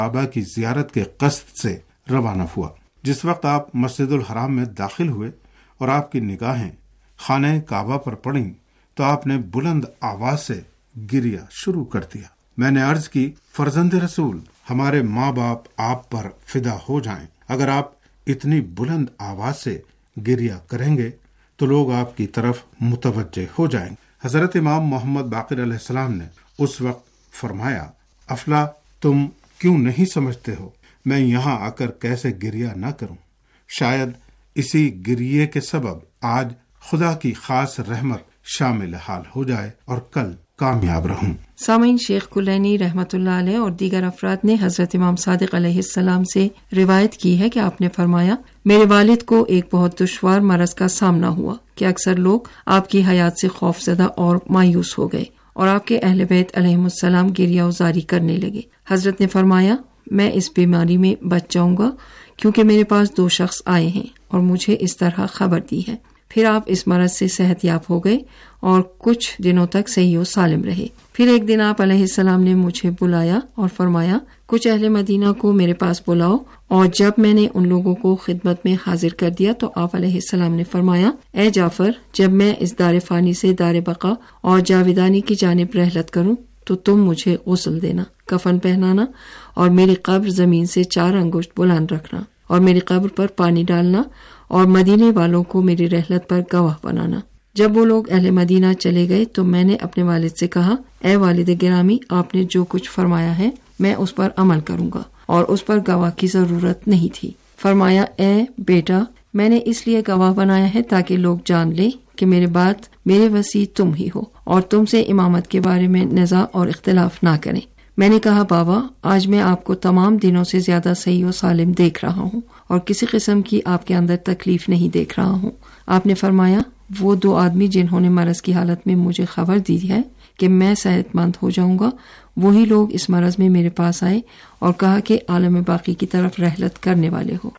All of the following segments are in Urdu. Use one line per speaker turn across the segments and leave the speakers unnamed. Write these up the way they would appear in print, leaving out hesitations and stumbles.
काबा की जियारत के कस्द से रवाना हुआ। जिस वक्त आप मस्जिदुल हराम में दाखिल हुए और आपकी निगाहें खाने काबा पर पड़ी तो आपने बुलंद आवाज से गिरिया शुरू कर दिया। मैंने अर्ज की, फर्जंद रसूल, हमारे माँ बाप आप पर फिदा हो जाएं। अगर आप इतनी बुलंद आवाज से गिरिया करेंगे तो लोग आपकी तरफ मुतवज्जे हो जाएंगे। हजरत इमाम मोहम्मद बाकिर अलैहिस्सलाम ने उस वक्त फरमाया, अफला तुम क्यों नहीं समझते हो मैं यहाँ आकर कैसे गिरिया न करूं? शायद इसी गिरिये के सबब आज खुदा की खास रहमत शामिल हाल हो जाए और कल कामयाब रहूं।
सामीन, शेख कुलैनी रहमतुल्लाह अलैह और दीगर अफराद ने हजरत इमाम सादिक अलैहिस्सलाम से रिवायत की है कि आपने फरमाया, मेरे वालिद को एक बहुत दुश्वार मरज का सामना हुआ कि अक्सर लोग आपकी हयात से खौफजदा और मायूस हो गए और आपके अहले बैत अलैहिमुस्सलाम गिरिया उजारी करने लगे। हजरत ने फरमाया, मैं इस बीमारी में बच जाऊंगा क्योंकि मेरे पास 2 शख्स आए हैं और मुझे इस तरह खबर दी है। फिर आप इस मरज से सेहतयाब हो गए और कुछ दिनों तक सही और सालिम रहे। फिर एक दिन आप अलैहिस्सलाम ने मुझे बुलाया और फरमाया, कुछ अहले मदीना को मेरे पास बुलाओ। और जब मैंने उन लोगों को खिदमत में हाजिर कर दिया तो आप अलैहिस्सलाम ने फरमाया, ए जाफर, जब मैं इस दार फानी से दार बका और जाविदानी की जानिब रहलत करूं तो तुम मुझे गुस्ल देना, कफन पहनाना और मेरी कब्र जमीन से 4 अंगुष्ठ बुलंद रखना और मेरी कब्र पर पानी डालना और मदीने वालों को मेरी रहलत पर गवाह बनाना। जब वो लोग अहले मदीना चले गए तो मैंने अपने वालिद से कहा, ए वालिद गिरामी, आपने जो कुछ फरमाया है मैं उस पर अमल करूंगा और उस पर गवाह की जरूरत नहीं थी। फरमाया, ए बेटा, मैंने इसलिए गवाह बनाया है ताकि लोग जान ले कि मेरे बाद मेरे वसी तुम ही हो और तुमसे इमामत के बारे में निज़ा और इख्तिलाफ ना करें। मैंने कहा, बाबा, आज मैं आपको तमाम दिनों से ज्यादा सही और सालिम देख रहा हूँ और किसी किस्म की आपके अंदर तकलीफ नहीं देख रहा हूँ। आपने फरमाया, वो 2 आदमी जिन्होंने मरज की हालत में मुझे खबर दी है कि मैं सेहतमंद हो जाऊंगा, वही लोग इस मरज में मेरे पास आए और कहा कि आलम बाकी की तरफ रहलत करने वाले हो।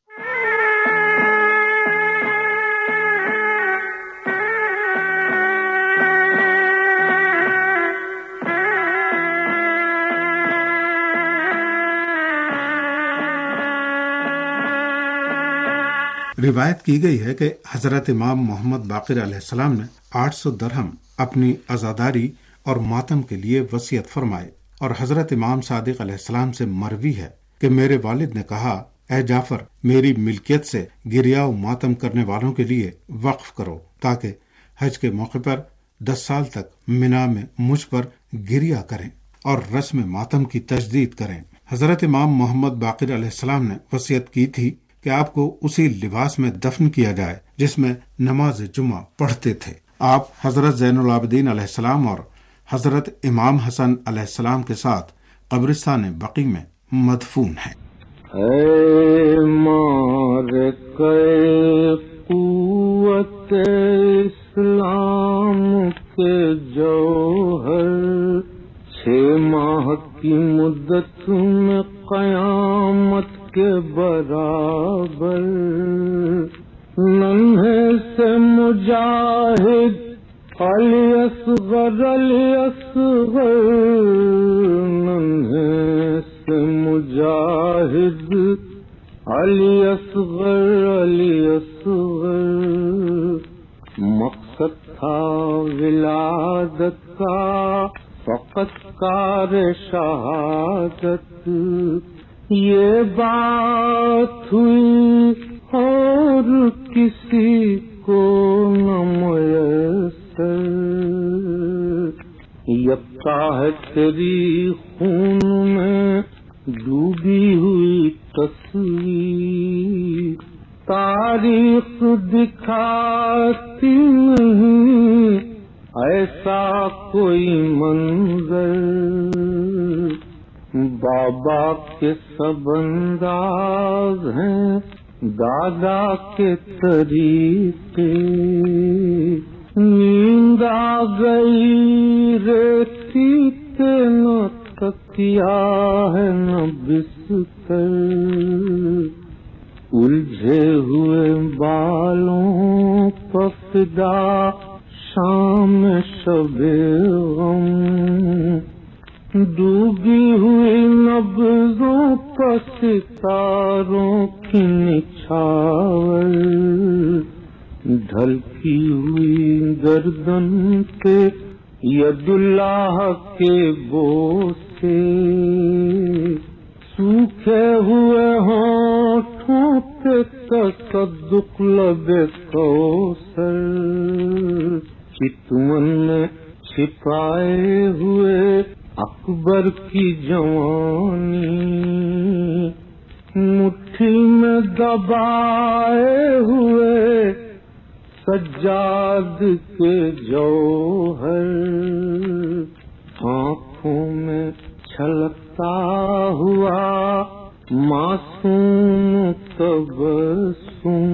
रिवायत की गई है कि हजरत इमाम मोहम्मद बाकिर अलैहिस्सलाम ने 800 दरहम अपनी अज़ादारी और मातम के लिए वसीयत फरमाए और हजरत इमाम सादिक अलैहिस्सलाम से मरवी है कि मेरे वालिद ने कहा, ए जाफर, मेरी मिल्कियत से गिरिया व मातम करने वालों के लिए वक्फ करो ताकि हज के मौके पर 10 साल तक मिना में मुझ पर गिरिया करें और रस्म मातम की तजदीद करें। हजरत इमाम मोहम्मद बाकिर अलैहिस्सलाम ने वसीयत की थी कि आपको उसी लिबास में दफन किया जाए जिसमें नमाज जुमा पढ़ते थे। आप हजरत ज़ैनुल आबिदीन अलैहिस्सलाम और हजरत इमाम हसन अलैहिस्सलाम के साथ कब्रिस्तान बकी में मदफून हैं।
इस्लाम के जौहर 6 माह की मुद्दत में क़यामत के बराबर नन्हे से मुजाहिद अली असगर नन्हे से मुजाहिद अली असगर मकसद था विलादत का फकत कार शहादत। ये बात हुई और किसी को न मुयस्सर, यक्का है तेरी खून में डूबी हुई तस्वीर, तारीख दिखाती नहीं ऐसा कोई मंजर। बाबा के सब अंदाज हैं दादा के तरीके, नींद आ गई रेती पे न तकिया है न बिस्तर, उलझे हुए बालों पर फिदा शाम शबे गम, ڈوبی ہوئی نبضوں پر ستاروں کی نچھاور، ڈھلکی ہوئی گردن پہ ید اللہ کے بوسے، سوکھے ہوئے ہونٹوں پہ تصدق لب کوثر، چتون میں چھپائے ہوئے اکبر کی جوانی، مٹھی میں دبائے ہوئے سجاد کے جوہر، آنکھوں میں چھلکتا ہوا معصوم تبسم،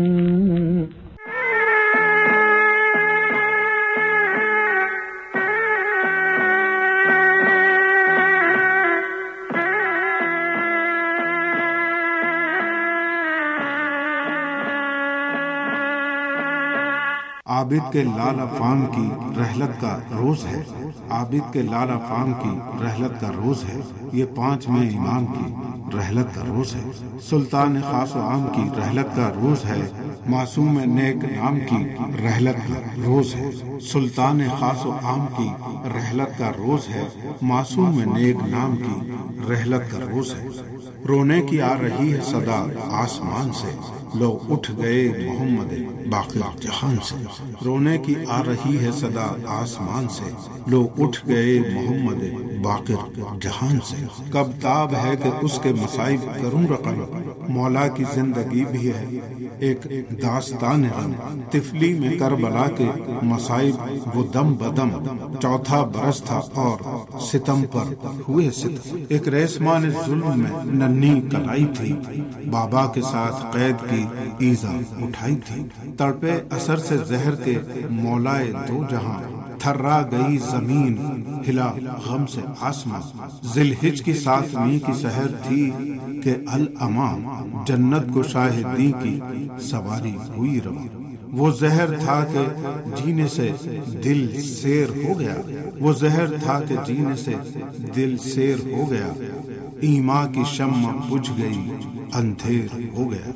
عابد کے لال افام کی رحلت کا روز ہے، عابد کے لال افام کی رحلت کا روز ہے، یہ 5 مئی امام کی رحلت کا روز ہے، سلطان خاص و عام کی رحلت کا روز ہے، معصوم نیک نام کی رحلت کا روز ہے، سلطان خاص و عام کی رحلت کا روز ہے، معصوم نیک نام کی رحلت کا روز ہے، رونے کی آ رہی ہے صدا آسمان سے، لو اٹھ گئے محمد باقر جہان سے، رونے کی آ رہی ہے صدا آسمان سے، لو اٹھ گئے محمد باقر جہان سے، کب تاب ہے کہ اس کے مصائب کروں رقم، مولا کی زندگی بھی ہے ایک داستان غم، طفلی میں کربلا کے مصائب وہ دم بدم، چوتھا برس تھا اور ستم پر ہوئے ستم، ایک ریسمان ظلم میں ننھی کلائی تھی، بابا کے ساتھ قید کی ایزا اٹھائی تھی، تڑپے اثر سے زہر کے مولائے دو جہاں، تھرا گئی زمین ہلا غم سے آسمان، ذی الحجہ کی 7ویں کی سحر تھی کہ الامام، جنت کو شاہدی کی سواری ہوئی رواں، وہ زہر تھا کہ جینے سے دل سیر ہو گیا، وہ زہر تھا کہ جینے سے دل سیر ہو گیا، ایما کی شمع بجھ گئی اندھیر ہو گیا۔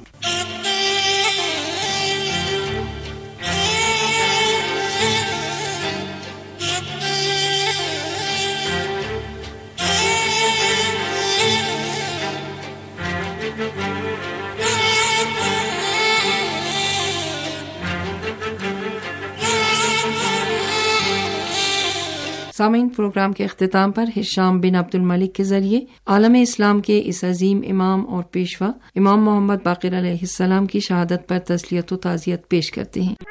سامعین، پروگرام کے اختتام پر ہشام بن عبد الملک کے ذریعے عالم اسلام کے اس عظیم امام اور پیشوا امام محمد باقر علیہ السلام کی شہادت پر تسلیت و تعزیت پیش کرتے ہیں۔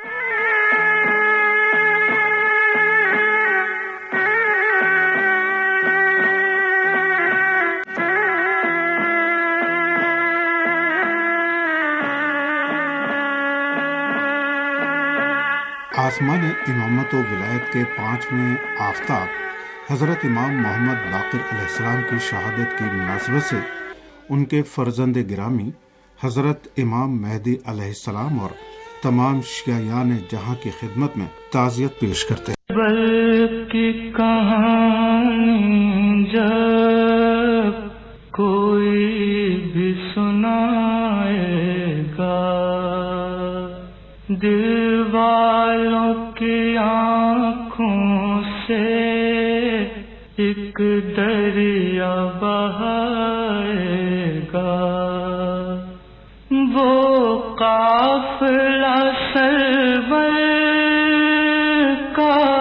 آسمان امامت و ولایت کے 5ویں آفتاب حضرت امام محمد باقر علیہ السلام کی شہادت کی مناسبت سے ان کے فرزند گرامی حضرت امام مہدی علیہ السلام اور تمام شیعیان جہاں کی خدمت میں تعزیت پیش کرتے ہیں۔
بلکہ کہانی جب کوئی بھی سنائے گا، دل والوں کی آنکھوں سے ایک دریا بہائے گا، وہ قافلہ سرور کا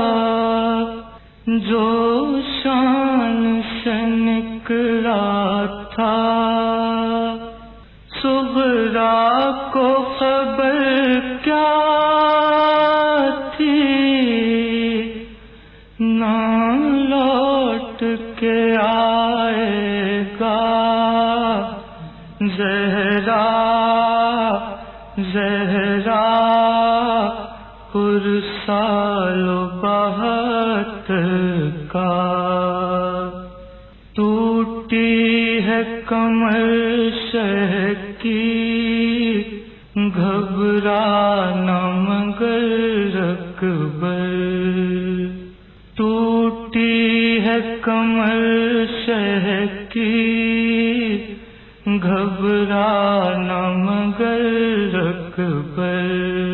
جو شان سے نکلا تھا، صغرا کو خبر کیا تھی، نہ لوٹ کے آئے گا، زہرا زہرا پرسال و بہت کا، ٹوٹی ہے کمر شہ کی، گھبرانا مگر اکبر، ٹوٹی ہے کمر شہ کی گھبرانا مگر اکبر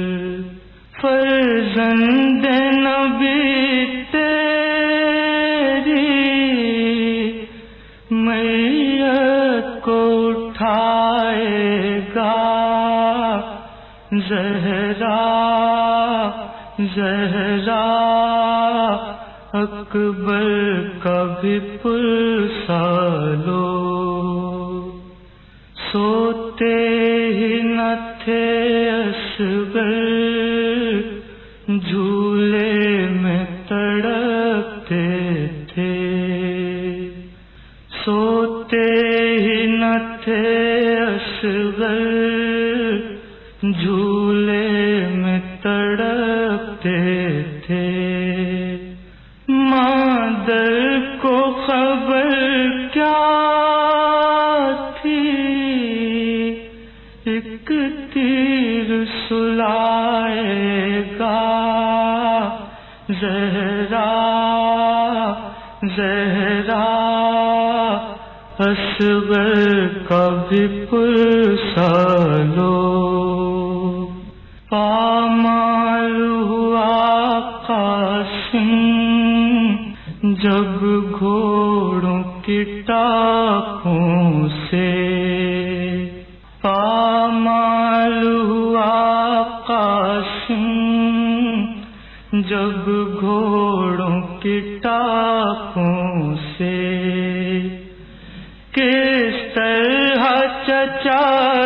فرزند نبی تیری میت کو اٹھائے گا زہرا زہرا اکبر کا بھی پرسا لو سوتے ہی نہ تھے اصغر جھولے میں تڑپتے تھے سوتے ہی نہ تھے اصغر جھولے میں تڑپتے تھے مادر کو خبر کیا تھی ایک تیر سلائے گا زہرا زہرا اصغر کا بھی پرسا لو پامال ہوا قاسم جب گھوڑوں کی ٹاپوں سے پامال ہوا قاسم جب گھوڑوں کی ٹاپوں سے کس طرح چچا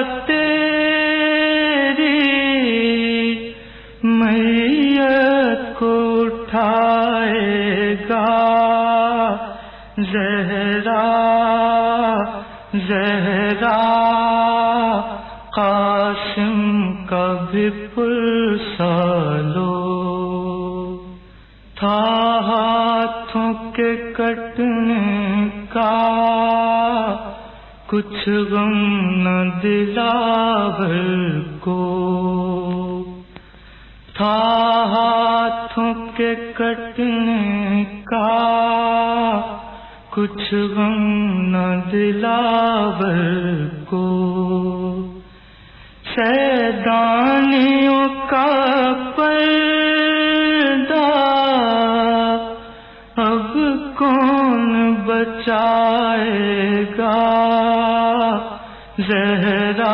تیری میت کو اٹھائے گا زہرا زہرا قاسم کا بھی پرسا لو تھا ہاتھوں کے کٹنے کا کچھ غم نہ دلاور کو تھا ہاتھوں کے کٹنے کا کچھ غم نہ دلاور کو سیدانیوں کا پردہ اب کون بچائے گا زہرا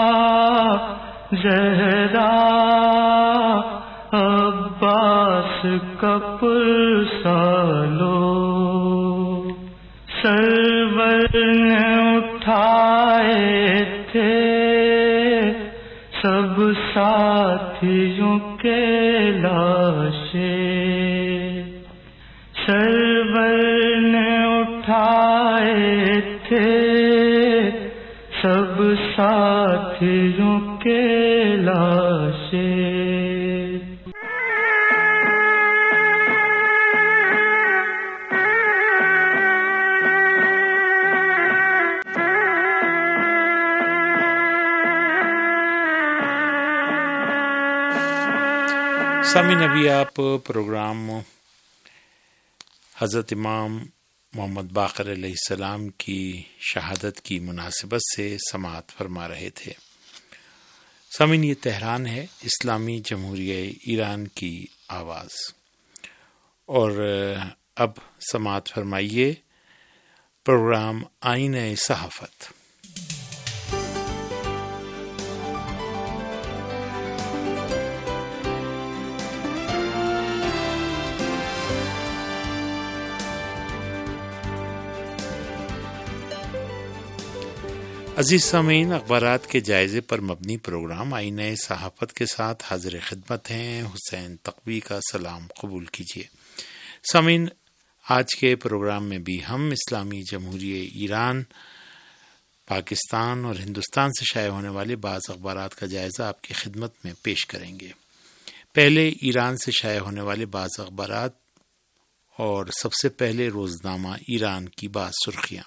زہرا عباس کا پرسا لو سرور نے اٹھائے تھے سب ساتھیوں کے لاشیں سرور نے اٹھائے تھے سب ساتھیوں کے لاشیں
سامعین ابھی آپ پروگرام حضرت امام محمد باقر علیہ السلام کی شہادت کی مناسبت سے سماعت فرما رہے تھے. سامعین یہ تہران ہے، اسلامی جمہوریہ ایران کی آواز، اور اب سماعت فرمائیے پروگرام آئینہ صحافت. عزیز سامعین، اخبارات کے جائزے پر مبنی پروگرام آئینہ صحافت کے ساتھ حاضر خدمت ہیں. حسین تقوی کا سلام قبول کیجیے. سامعین، آج کے پروگرام میں بھی ہم اسلامی جمہوریہ ایران، پاکستان اور ہندوستان سے شائع ہونے والے بعض اخبارات کا جائزہ آپ کی خدمت میں پیش کریں گے. پہلے ایران سے شائع ہونے والے بعض اخبارات، اور سب سے پہلے روزنامہ ایران کی بعض سرخیاں.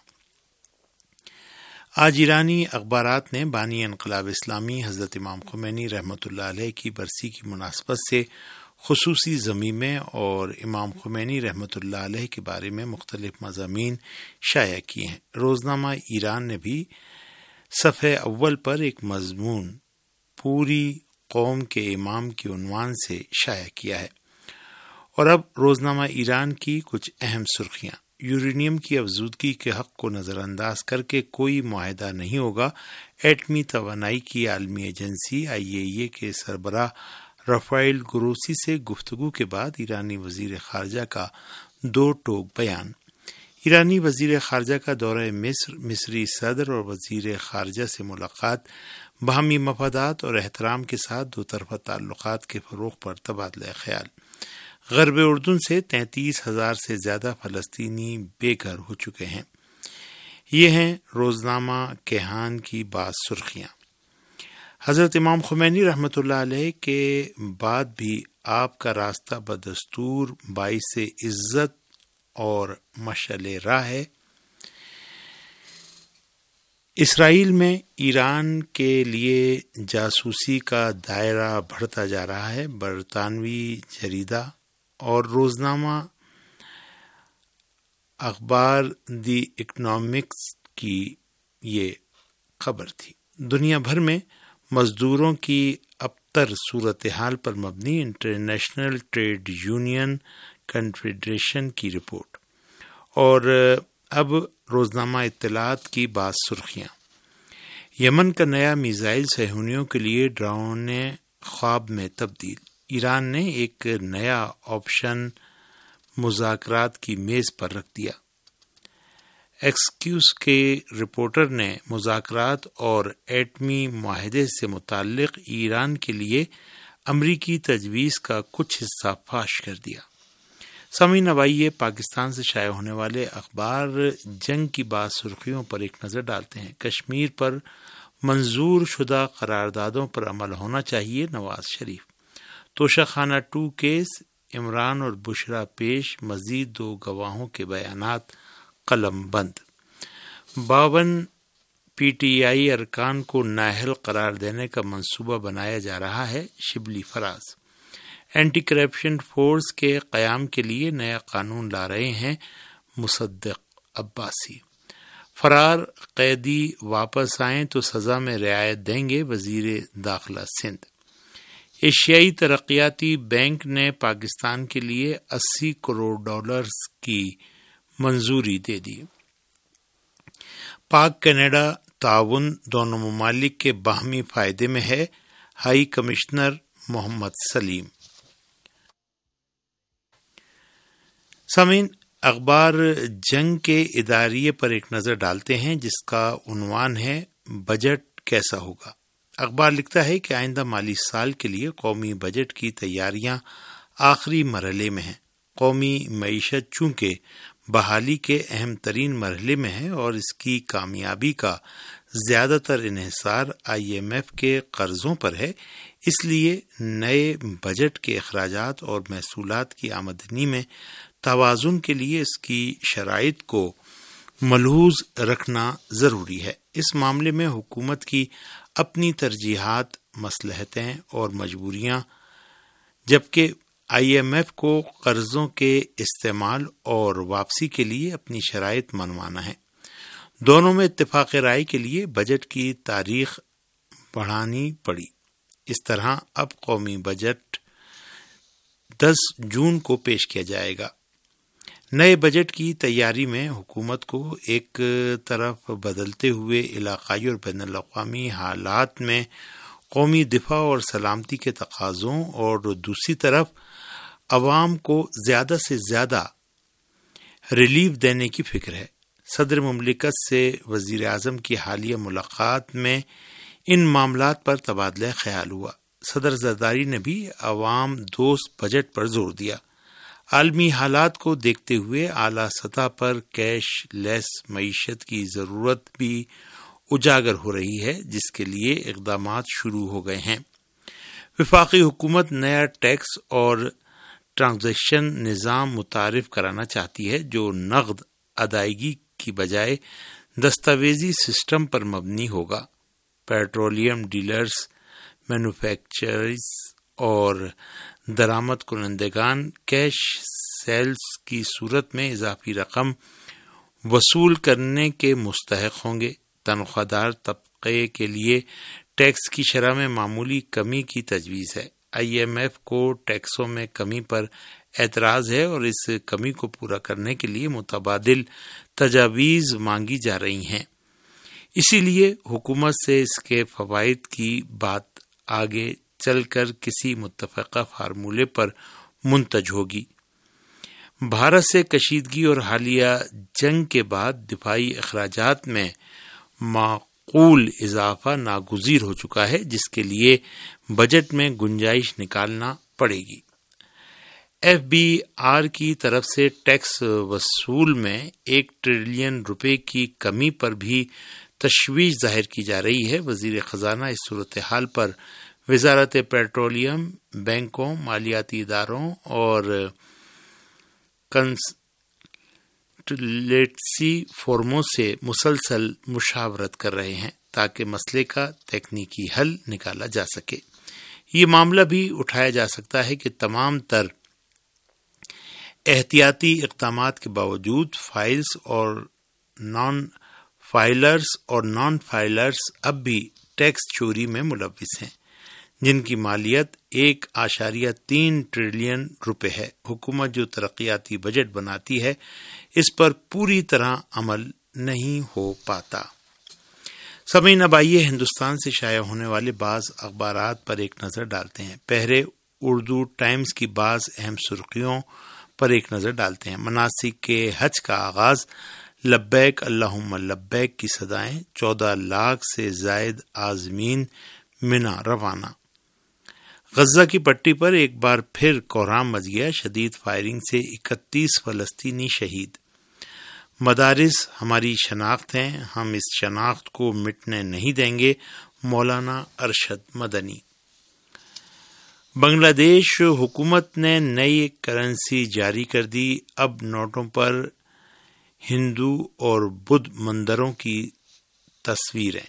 آج ایرانی اخبارات نے بانی انقلاب اسلامی حضرت امام خمینی رحمۃ اللہ علیہ کی برسی کی مناسبت سے خصوصی ضمیمے اور امام خمینی رحمۃ اللہ علیہ کے بارے میں مختلف مضامین شائع کیے ہیں۔ روزنامہ ایران نے بھی صفحے اول پر ایک مضمون پوری قوم کے امام کی عنوان سے شائع کیا ہے۔ اور اب روزنامہ ایران کی کچھ اہم سرخیاں۔ یورینیم کی افزودگی کے حق کو نظر انداز کر کے کوئی معاہدہ نہیں ہوگا۔ ایٹمی توانائی کی عالمی ایجنسی IAEA کے سربراہ رافائل گروسی سے گفتگو کے بعد ایرانی وزیر خارجہ کا دو ٹوک بیان۔ ایرانی وزیر خارجہ کا دورہ مصر، مصری صدر اور وزیر خارجہ سے ملاقات، باہمی مفادات اور احترام کے ساتھ دو طرفہ تعلقات کے فروغ پر تبادلہ خیال۔ غرب اردن سے 33,000 سے زیادہ فلسطینی بے گھر ہو چکے ہیں۔ یہ ہیں روزنامہ کیہان کی بعض سرخیاں۔ حضرت امام خمینی رحمۃ اللہ علیہ کے بعد بھی آپ کا راستہ بدستور باعث عزت اور مشعل راہ ہے۔ اسرائیل میں ایران کے لیے جاسوسی کا دائرہ بڑھتا جا رہا ہے۔ برطانوی جریدہ اور روزنامہ اخبار دی اکنامکس کی یہ خبر تھی۔ دنیا بھر میں مزدوروں کی ابتر صورتحال پر مبنی انٹرنیشنل ٹریڈ یونین کنفیڈریشن کی رپورٹ۔ اور اب روزنامہ اطلاعات کی بعض سرخیاں۔ یمن کا نیا میزائل صہیونیوں کے لیے ڈراؤنے خواب میں تبدیل۔ ایران نے ایک نیا آپشن مذاکرات کی میز پر رکھ دیا۔ ایکسکیوز کے رپورٹر نے مذاکرات اور ایٹمی معاہدے سے متعلق ایران کے لیے امریکی تجویز کا کچھ حصہ فاش کر دیا۔ سامعین، اب آئیے پاکستان سے شائع ہونے والے اخبار جنگ کی بعض سرخیوں پر ایک نظر ڈالتے ہیں۔ کشمیر پر منظور شدہ قراردادوں پر عمل ہونا چاہیے، نواز شریف۔ توشہ خانہ 2 کیس، عمران اور بشرا پیش، مزید 2 گواہوں کے بیانات قلم بند۔ 52 PTI ارکان کو نااہل قرار دینے کا منصوبہ بنایا جا رہا ہے، Shibli Faraz. Anti corruption force کے قیام کے لیے نیا قانون لا رہے ہیں، مصدق عباسی۔ فرار قیدی واپس آئیں تو سزا میں رعایت دیں گے، وزیر داخلہ سندھ۔ ایشیائی ترقیاتی بینک نے پاکستان کے لیے $80 کروڑ کی منظوری دے دی۔ پاک کینیڈا تعاون دونوں ممالک کے باہمی فائدے میں ہے، ہائی کمشنر محمد سلیم۔ سامعین، اخبار جنگ کے اداریے پر ایک نظر ڈالتے ہیں، جس کا عنوان ہے بجٹ کیسا ہوگا۔ اخبار لکھتا ہے کہ آئندہ مالی سال کے لیے قومی بجٹ کی تیاریاں آخری مرحلے میں ہیں۔ قومی معیشت چونکہ بحالی کے اہم ترین مرحلے میں ہے اور اس کی کامیابی کا زیادہ تر انحصار IMF کے قرضوں پر ہے، اس لیے نئے بجٹ کے اخراجات اور محصولات کی آمدنی میں توازن کے لیے اس کی شرائط کو ملحوظ رکھنا ضروری ہے۔ اس معاملے میں حکومت کی اپنی ترجیحات، مصلحتیں اور مجبوریاں، جبکہ IMF کو قرضوں کے استعمال اور واپسی کے لیے اپنی شرائط منوانا ہے۔ دونوں میں اتفاق رائے کے لیے بجٹ کی تاریخ بڑھانی پڑی۔ اس طرح اب قومی بجٹ 10 جون کو پیش کیا جائے گا۔ نئے بجٹ کی تیاری میں حکومت کو ایک طرف بدلتے ہوئے علاقائی اور بین الاقوامی حالات میں قومی دفاع اور سلامتی کے تقاضوں اور دوسری طرف عوام کو زیادہ سے زیادہ ریلیف دینے کی فکر ہے۔ صدر مملکت سے وزیر اعظم کی حالیہ ملاقات میں ان معاملات پر تبادلہ خیال ہوا۔ صدر زرداری نے بھی عوام دوست بجٹ پر زور دیا۔ عالمی حالات کو دیکھتے ہوئے اعلیٰ سطح پر کیش لیس معیشت کی ضرورت بھی اجاگر ہو رہی ہے، جس کے لیے اقدامات شروع ہو گئے ہیں۔ وفاقی حکومت نیا ٹیکس اور ٹرانزیکشن نظام متعارف کرانا چاہتی ہے، جو نقد ادائیگی کی بجائے دستاویزی سسٹم پر مبنی ہوگا۔ پیٹرولیم ڈیلرز، مینوفیکچررز اور درآمد کنندگان کیش سیلز کی صورت میں اضافی رقم وصول کرنے کے مستحق ہوں گے۔ تنخواہ دار طبقے کے لیے ٹیکس کی شرح میں معمولی کمی کی تجویز ہے۔ IMF کو ٹیکسوں میں کمی پر اعتراض ہے اور اس کمی کو پورا کرنے کے لیے متبادل تجاویز مانگی جا رہی ہیں، اسی لیے حکومت سے اس کے فوائد کی بات آگے چل کر کسی متفقہ فارمولے پر منتج ہوگی۔ بھارت سے کشیدگی اور حالیہ جنگ کے بعد دفاعی اخراجات میں معقول اضافہ ناگزیر ہو چکا ہے، جس کے لیے بجٹ میں گنجائش نکالنا پڑے گی۔ FBR کی طرف سے ٹیکس وصول میں 1 ٹریلین روپے کی کمی پر بھی تشویش ظاہر کی جا رہی ہے۔ وزیر خزانہ اس صورتحال پر وزارت پیٹرولیم، بینکوں، مالیاتی اداروں اور کنسلٹنسی فرموں سے مسلسل مشاورت کر رہے ہیں تاکہ مسئلے کا تکنیکی حل نکالا جا سکے۔ یہ معاملہ بھی اٹھایا جا سکتا ہے کہ تمام تر احتیاطی اقدامات کے باوجود فائلز اور نان فائلرز اب بھی ٹیکس چوری میں ملوث ہیں، جن کی مالیت 1.3 ٹریلین روپے ہے۔ حکومت جو ترقیاتی بجٹ بناتی ہے اس پر پوری طرح عمل نہیں ہو پاتا۔ سامعین، اب آئیے ہندوستان سے شائع ہونے والے بعض اخبارات پر ایک نظر ڈالتے ہیں۔ پہلے اردو ٹائمز کی بعض اہم سرخیوں پر ایک نظر ڈالتے ہیں۔ مناسک کے حج کا آغاز، لبیک اللہم لبیک کی صدائیں، 14 لاکھ سے زائد عازمین منا روانہ۔ غزہ کی پٹی پر ایک بار پھر کوہرام مچ گیا، شدید فائرنگ سے 31 فلسطینی شہید۔ مدارس ہماری شناخت ہیں، ہم اس شناخت کو مٹنے نہیں دیں گے، مولانا ارشد مدنی۔ بنگلہ دیش حکومت نے نئی کرنسی جاری کر دی، اب نوٹوں پر ہندو اور بدھ مندروں کی تصویریں۔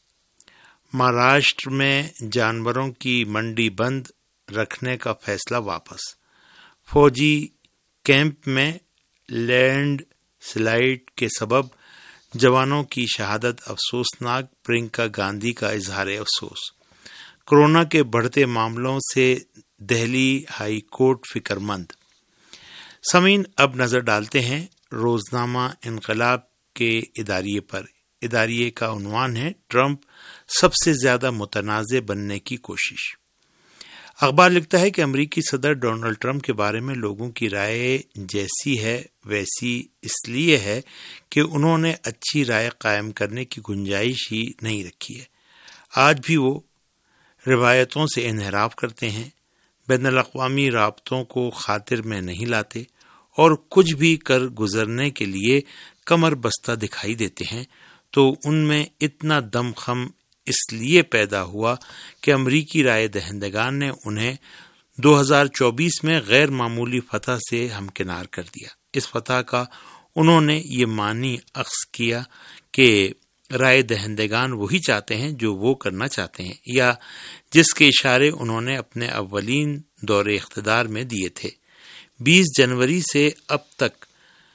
مہاراشٹر میں جانوروں کی منڈی بند رکھنے کا فیصلہ واپس۔ فوجی کیمپ میں لینڈ سلائیڈ کے سبب جوانوں کی شہادت افسوسناک، پرینکا گاندھی کا اظہار افسوس۔ کورونا کے بڑھتے معاملوں سے دہلی ہائی کورٹ فکر مند۔ سامعین، اب نظر ڈالتے ہیں روزنامہ انقلاب کے اداریے پر۔ اداریے کا عنوان ہے ٹرمپ سب سے زیادہ متنازع بننے کی کوشش۔ اخبار لکھتا ہے کہ امریکی صدر ڈونلڈ ٹرمپ کے بارے میں لوگوں کی رائے جیسی ہے ویسی اس لیے ہے کہ انہوں نے اچھی رائے قائم کرنے کی گنجائش ہی نہیں رکھی ہے۔ آج بھی وہ روایتوں سے انحراف کرتے ہیں، بین الاقوامی رابطوں کو خاطر میں نہیں لاتے اور کچھ بھی کر گزرنے کے لیے کمر بستہ دکھائی دیتے ہیں، تو ان میں اتنا دم خم اس لیے پیدا ہوا کہ امریکی رائے دہندگان نے انہیں 2024 میں غیر معمولی فتح سے ہمکنار کر دیا۔ اس فتح کا انہوں نے یہ معنی اخذ کیا کہ رائے دہندگان وہی چاہتے ہیں جو وہ کرنا چاہتے ہیں، یا جس کے اشارے انہوں نے اپنے اولین دور اقتدار میں دیے تھے۔ 20 جنوری سے اب تک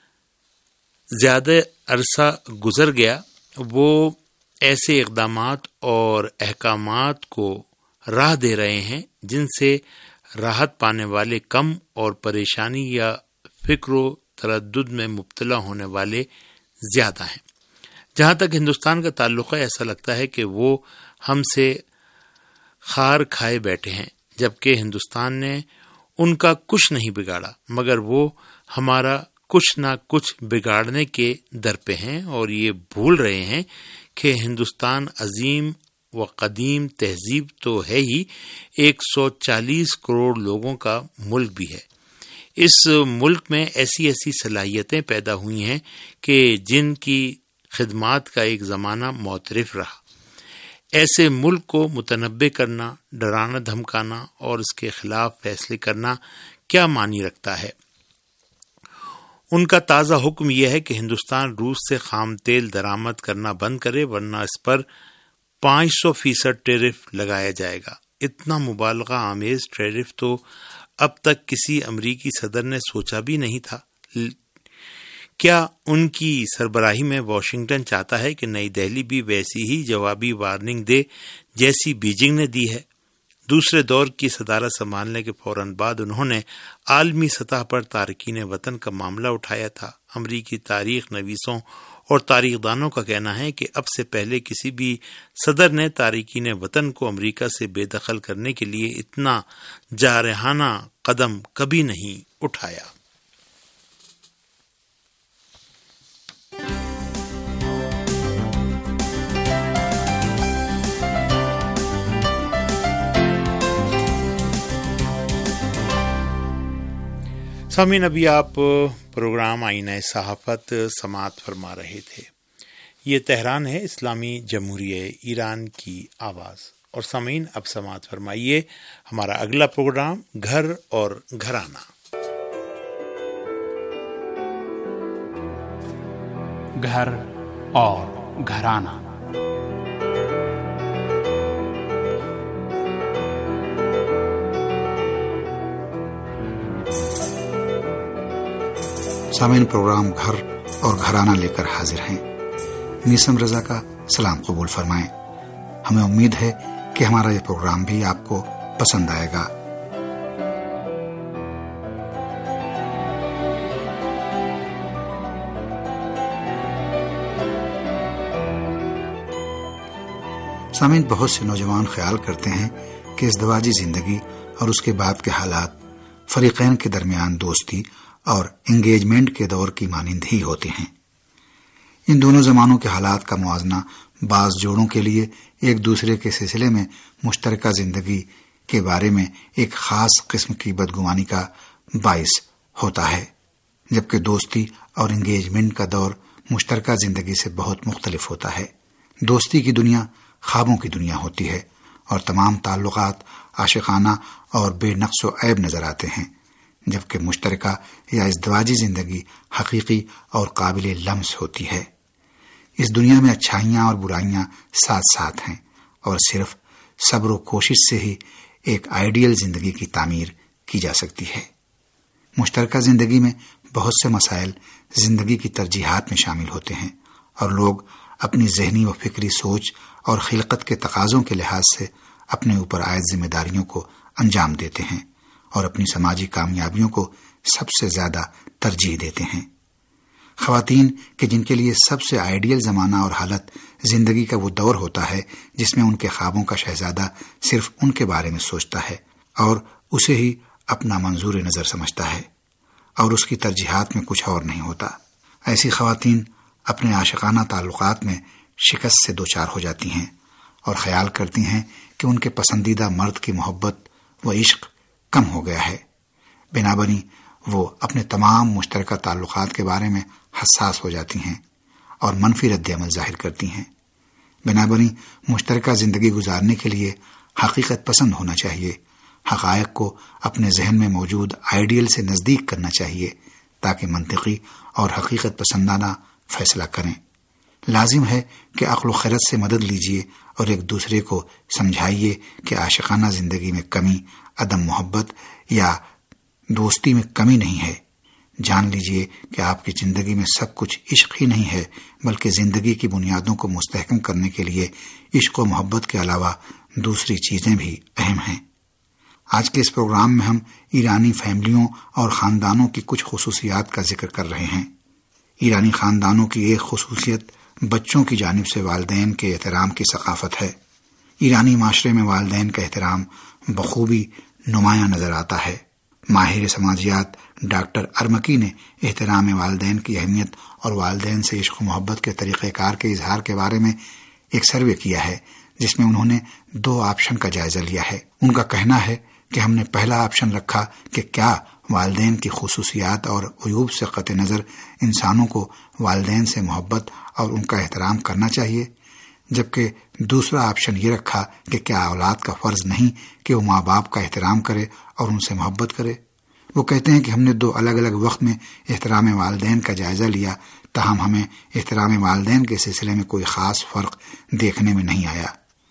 زیادہ عرصہ گزر گیا، وہ ایسے اقدامات اور احکامات کو راہ دے رہے ہیں جن سے راحت پانے والے کم اور پریشانی یا فکر و تردد میں مبتلا ہونے والے زیادہ ہیں۔ جہاں تک ہندوستان کا تعلق ہے، ایسا لگتا ہے کہ وہ ہم سے خار کھائے بیٹھے ہیں، جبکہ ہندوستان نے ان کا کچھ نہیں بگاڑا، مگر وہ ہمارا کچھ نہ کچھ بگاڑنے کے در پہ ہیں، اور یہ بھول رہے ہیں کہ ہندوستان عظیم و قدیم تہذیب تو ہے ہی، 140 کروڑ لوگوں کا ملک بھی ہے۔ اس ملک میں ایسی ایسی صلاحیتیں پیدا ہوئی ہیں کہ جن کی خدمات کا ایک زمانہ معترف رہا۔ ایسے ملک کو متنبع کرنا، ڈرانا دھمکانا اور اس کے خلاف فیصلے کرنا کیا معنی رکھتا ہے؟ ان کا تازہ حکم یہ ہے کہ ہندوستان روس سے خام تیل درآمد کرنا بند کرے، ورنہ اس پر 500% ٹیرف لگایا جائے گا۔ اتنا مبالغہ آمیز ٹیرف تو اب تک کسی امریکی صدر نے سوچا بھی نہیں تھا۔ کیا ان کی سربراہی میں واشنگٹن چاہتا ہے کہ نئی دہلی بھی ویسی ہی جوابی وارننگ دے جیسی بیجنگ نے دی ہے؟ دوسرے دور کی صدارت سنبھالنے کے فوراً بعد انہوں نے عالمی سطح پر تارکین وطن کا معاملہ اٹھایا تھا۔ امریکی تاریخ نویسوں اور تاریخ دانوں کا کہنا ہے کہ اب سے پہلے کسی بھی صدر نے تارکین وطن کو امریکہ سے بے دخل کرنے کے لیے اتنا جارحانہ قدم کبھی نہیں اٹھایا۔ سامعین، ابھی آپ پروگرام آئینہ صحافت سماعت فرما رہے تھے۔ یہ تہران ہے، اسلامی جمہوریہ ایران کی آواز۔ اور سامعین، اب سماعت فرمائیے ہمارا اگلا پروگرام گھر اور گھرانہ۔
گھر اور گھرانہ۔
سامعین، پروگرام گھر اور گھرانہ لے کر حاضر ہیں۔ نیسم رضا کا سلام قبول فرمائیں۔ ہمیں امید ہے کہ ہمارا یہ پروگرام بھی آپ کو پسند آئے گا۔ سامعین، بہت سے نوجوان خیال کرتے ہیں کہ ازدواجی زندگی اور اس کے بعد کے حالات فریقین کے درمیان دوستی اور انگیجمنٹ کے دور کی مانند ہی ہوتے ہیں۔ ان دونوں زمانوں کے حالات کا موازنہ بعض جوڑوں کے لیے ایک دوسرے کے سلسلے میں مشترکہ زندگی کے بارے میں ایک خاص قسم کی بدگمانی کا باعث ہوتا ہے، جبکہ دوستی اور انگیجمنٹ کا دور مشترکہ زندگی سے بہت مختلف ہوتا ہے۔ دوستی کی دنیا خوابوں کی دنیا ہوتی ہے اور تمام تعلقات عاشقانہ اور بے نقص و عیب نظر آتے ہیں، جبکہ مشترکہ یا ازدواجی زندگی حقیقی اور قابل لمس ہوتی ہے۔ اس دنیا میں اچھائیاں اور برائیاں ساتھ ساتھ ہیں، اور صرف صبر و کوشش سے ہی ایک آئیڈیل زندگی کی تعمیر کی جا سکتی ہے۔ مشترکہ زندگی میں بہت سے مسائل زندگی کی ترجیحات میں شامل ہوتے ہیں، اور لوگ اپنی ذہنی و فکری سوچ اور خلقت کے تقاضوں کے لحاظ سے اپنے اوپر عائد ذمہ داریوں کو انجام دیتے ہیں اور اپنی سماجی کامیابیوں کو سب سے زیادہ ترجیح دیتے ہیں۔ خواتین کہ جن کے لیے سب سے آئیڈیل زمانہ اور حالت زندگی کا وہ دور ہوتا ہے جس میں ان کے خوابوں کا شہزادہ صرف ان کے بارے میں سوچتا ہے اور اسے ہی اپنا منظور نظر سمجھتا ہے اور اس کی ترجیحات میں کچھ اور نہیں ہوتا، ایسی خواتین اپنے عاشقانہ تعلقات میں شکست سے دوچار ہو جاتی ہیں اور خیال کرتی ہیں کہ ان کے پسندیدہ مرد کی محبت و عشق کم ہو گیا ہے۔ بنابراین وہ اپنے تمام مشترکہ تعلقات کے بارے میں حساس ہو جاتی ہیں اور منفی رد عمل ظاہر کرتی ہیں۔ بنابراین مشترکہ زندگی گزارنے کے لیے حقیقت پسند ہونا چاہیے، حقائق کو اپنے ذہن میں موجود آئیڈیل سے نزدیک کرنا چاہیے تاکہ منطقی اور حقیقت پسندانہ فیصلہ کریں۔ لازم ہے کہ عقل و خرد سے مدد لیجیے اور ایک دوسرے کو سمجھائیے کہ عاشقانہ زندگی میں کمی عدم محبت یا دوستی میں کمی نہیں ہے۔ جان لیجیے کہ آپ کی زندگی میں سب کچھ عشق ہی نہیں ہے، بلکہ زندگی کی بنیادوں کو مستحکم کرنے کے لیے عشق و محبت کے علاوہ دوسری چیزیں بھی اہم ہیں۔ آج کے اس پروگرام میں ہم ایرانی فیملیوں اور خاندانوں کی کچھ خصوصیات کا ذکر کر رہے ہیں۔ ایرانی خاندانوں کی ایک خصوصیت بچوں کی جانب سے والدین کے احترام کی ثقافت ہے۔ ایرانی معاشرے میں والدین کا احترام بخوبی نمایاں نظر آتا ہے۔ ماہر سماجیات ڈاکٹر ارمکی نے احترام والدین کی اہمیت اور والدین سے عشق و محبت کے طریقہ کار کے اظہار کے بارے میں ایک سروے کیا ہے، جس میں انہوں نے 2 آپشن کا جائزہ لیا ہے۔ ان کا کہنا ہے کہ ہم نے پہلا آپشن رکھا کہ کیا والدین کی خصوصیات اور عیوب سے قطع نظر انسانوں کو والدین سے محبت اور ان کا احترام کرنا چاہیے، جبکہ دوسرا آپشن یہ رکھا کہ کیا اولاد کا فرض نہیں کہ وہ ماں باپ کا احترام کرے اور ان سے محبت کرے۔ وہ کہتے ہیں کہ ہم نے 2 الگ الگ وقت میں احترام والدین کا جائزہ لیا، تاہم ہمیں احترام والدین کے سلسلے میں کوئی خاص فرق دیکھنے میں نہیں آیا۔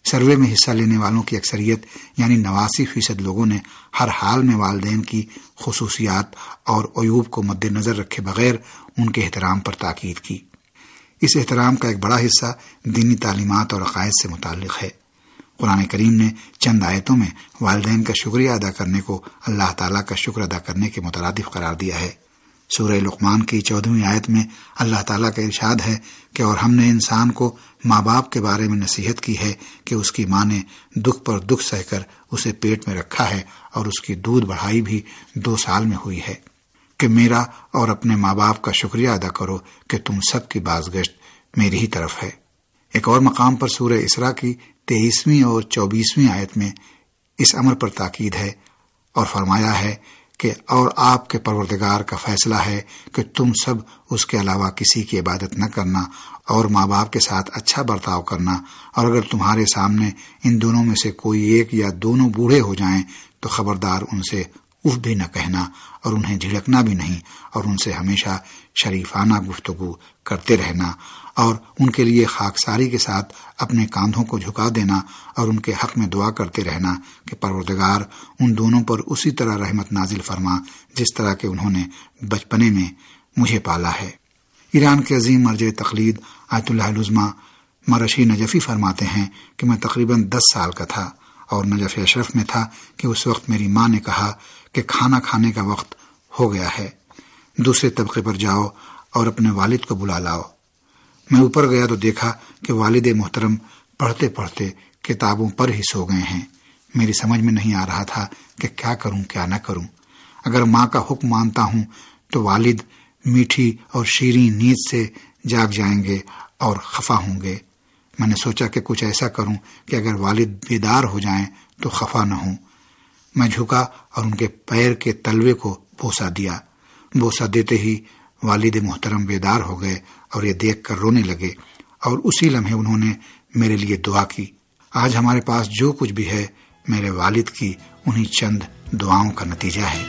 سروے میں حصہ لینے والوں کی اکثریت یعنی 89% لوگوں نے ہر حال میں والدین کی خصوصیات اور عیوب کو مد نظر رکھے بغیر ان کے احترام پر تاکید کی۔ اس احترام کا ایک بڑا حصہ دینی تعلیمات اور عقائد سے متعلق ہے۔ قرآن کریم نے چند آیتوں میں والدین کا شکریہ ادا کرنے کو اللہ تعالیٰ کا شکر ادا کرنے کے مترادف قرار دیا ہے۔ سورہ لقمان کی 14ویں آیت میں اللہ تعالیٰ کا ارشاد ہے کہ اور ہم نے انسان کو ماں باپ کے بارے میں نصیحت کی ہے کہ اس کی ماں نے دکھ پر دکھ سہ کر اسے پیٹ میں رکھا ہے اور اس کی دودھ بڑھائی بھی 2 سال میں ہوئی ہے، کہ میرا اور اپنے ماں باپ کا شکریہ ادا کرو کہ تم سب کی بازگشت میری ہی طرف ہے۔ ایک اور مقام پر سورہ اسراء کی 23ویں اور 24ویں آیت میں اس امر پر تاکید ہے اور فرمایا ہے کہ اور آپ کے پروردگار کا فیصلہ ہے کہ تم سب اس کے علاوہ کسی کی عبادت نہ کرنا اور ماں باپ کے ساتھ اچھا برتاؤ کرنا، اور اگر تمہارے سامنے ان دونوں میں سے کوئی ایک یا دونوں بوڑھے ہو جائیں تو خبردار ان سے اف بھی نہ کہنا اور انہیں جھڑکنا بھی نہیں، اور ان سے ہمیشہ شریفانہ گفتگو کرتے رہنا، اور ان کے لیے خاکساری کے ساتھ اپنے کاندھوں کو جھکا دینا اور ان کے حق میں دعا کرتے رہنا کہ پروردگار ان دونوں پر اسی طرح رحمت نازل فرما جس طرح کہ انہوں نے بچپنے میں مجھے پالا ہے۔ ایران کے عظیم مرجع تقلید آیت اللہ العظمیٰ مرشی نجفی فرماتے ہیں کہ میں تقریباً 10 سال کا تھا اور نجف اشرف میں تھا کہ اس وقت میری ماں نے کہا کہ کھانا کھانے کا وقت ہو گیا ہے، دوسرے طبقے پر جاؤ اور اپنے والد کو بلا لاؤ۔ میں اوپر گیا تو دیکھا کہ والد محترم پڑھتے پڑھتے کتابوں پر ہی سو گئے ہیں۔ میری سمجھ میں نہیں آ رہا تھا کہ کیا کروں کیا نہ کروں۔ اگر ماں کا حکم مانتا ہوں تو والد میٹھی اور شیریں نیند سے جاگ جائیں گے اور خفا ہوں گے۔ میں نے سوچا کہ کچھ ایسا کروں کہ اگر والد بیدار ہو جائیں تو خفا نہ ہوں۔ میں جھکا اور ان کے پیر کے تلوے کو بوسہ دیا۔ بوسہ دیتے ہی والد محترم بیدار ہو گئے اور یہ دیکھ کر رونے لگے، اور اسی لمحے انہوں نے میرے لیے دعا کی۔ آج ہمارے پاس جو کچھ بھی ہے میرے والد کی انہی چند دعاؤں کا نتیجہ ہے۔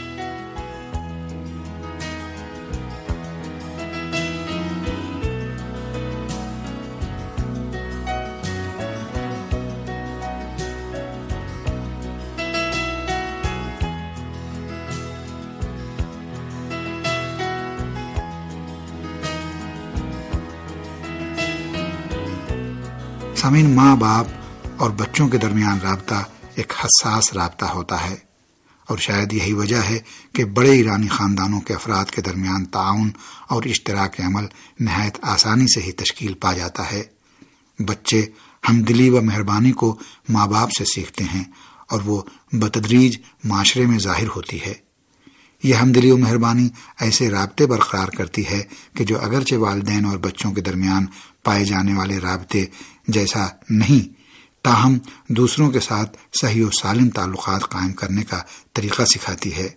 سامعین، ماں باپ اور بچوں کے درمیان رابطہ ایک حساس رابطہ ہوتا ہے، اور شاید یہی وجہ ہے کہ بڑے ایرانی خاندانوں کے افراد کے درمیان تعاون اور اشتراک عمل نہایت آسانی سے ہی تشکیل پا جاتا ہے۔ بچے ہمدلی و مہربانی کو ماں باپ سے سیکھتے ہیں اور وہ بتدریج معاشرے میں ظاہر ہوتی ہے۔ یہ ہمدلی و مہربانی ایسے رابطے برقرار کرتی ہے کہ جو اگرچہ والدین اور بچوں کے درمیان پائے جانے والے رابطے جیسا نہیں، تاہم دوسروں کے ساتھ صحیح و سالم تعلقات قائم کرنے کا طریقہ سکھاتی ہے۔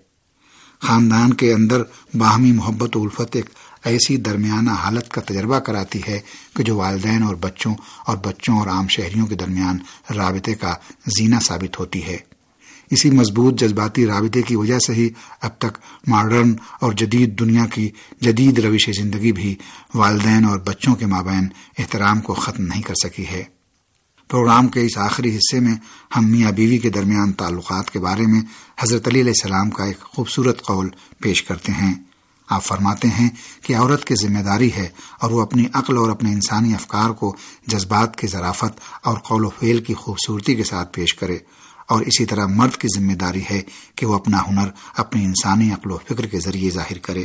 خاندان کے اندر باہمی محبت و الفت ایک ایسی درمیانہ حالت کا تجربہ کراتی ہے کہ جو والدین اور بچوں اور عام شہریوں کے درمیان رابطے کا زینہ ثابت ہوتی ہے۔ اسی مضبوط جذباتی رابطے کی وجہ سے ہی اب تک ماڈرن اور جدید دنیا کی جدید روش زندگی بھی والدین اور بچوں کے مابین احترام کو ختم نہیں کر سکی ہے۔ پروگرام کے اس آخری حصے میں ہم میاں بیوی کے درمیان تعلقات کے بارے میں حضرت علی علیہ السلام کا ایک خوبصورت قول پیش کرتے ہیں۔ آپ فرماتے ہیں کہ عورت کی ذمہ داری ہے اور وہ اپنی عقل اور اپنے انسانی افکار کو جذبات کی ظرافت اور قول و فعل کی خوبصورتی کے ساتھ پیش کرے، اور اسی طرح مرد کی ذمہ داری ہے کہ وہ اپنا ہنر اپنی انسانی عقل و فکر کے ذریعے ظاہر کرے۔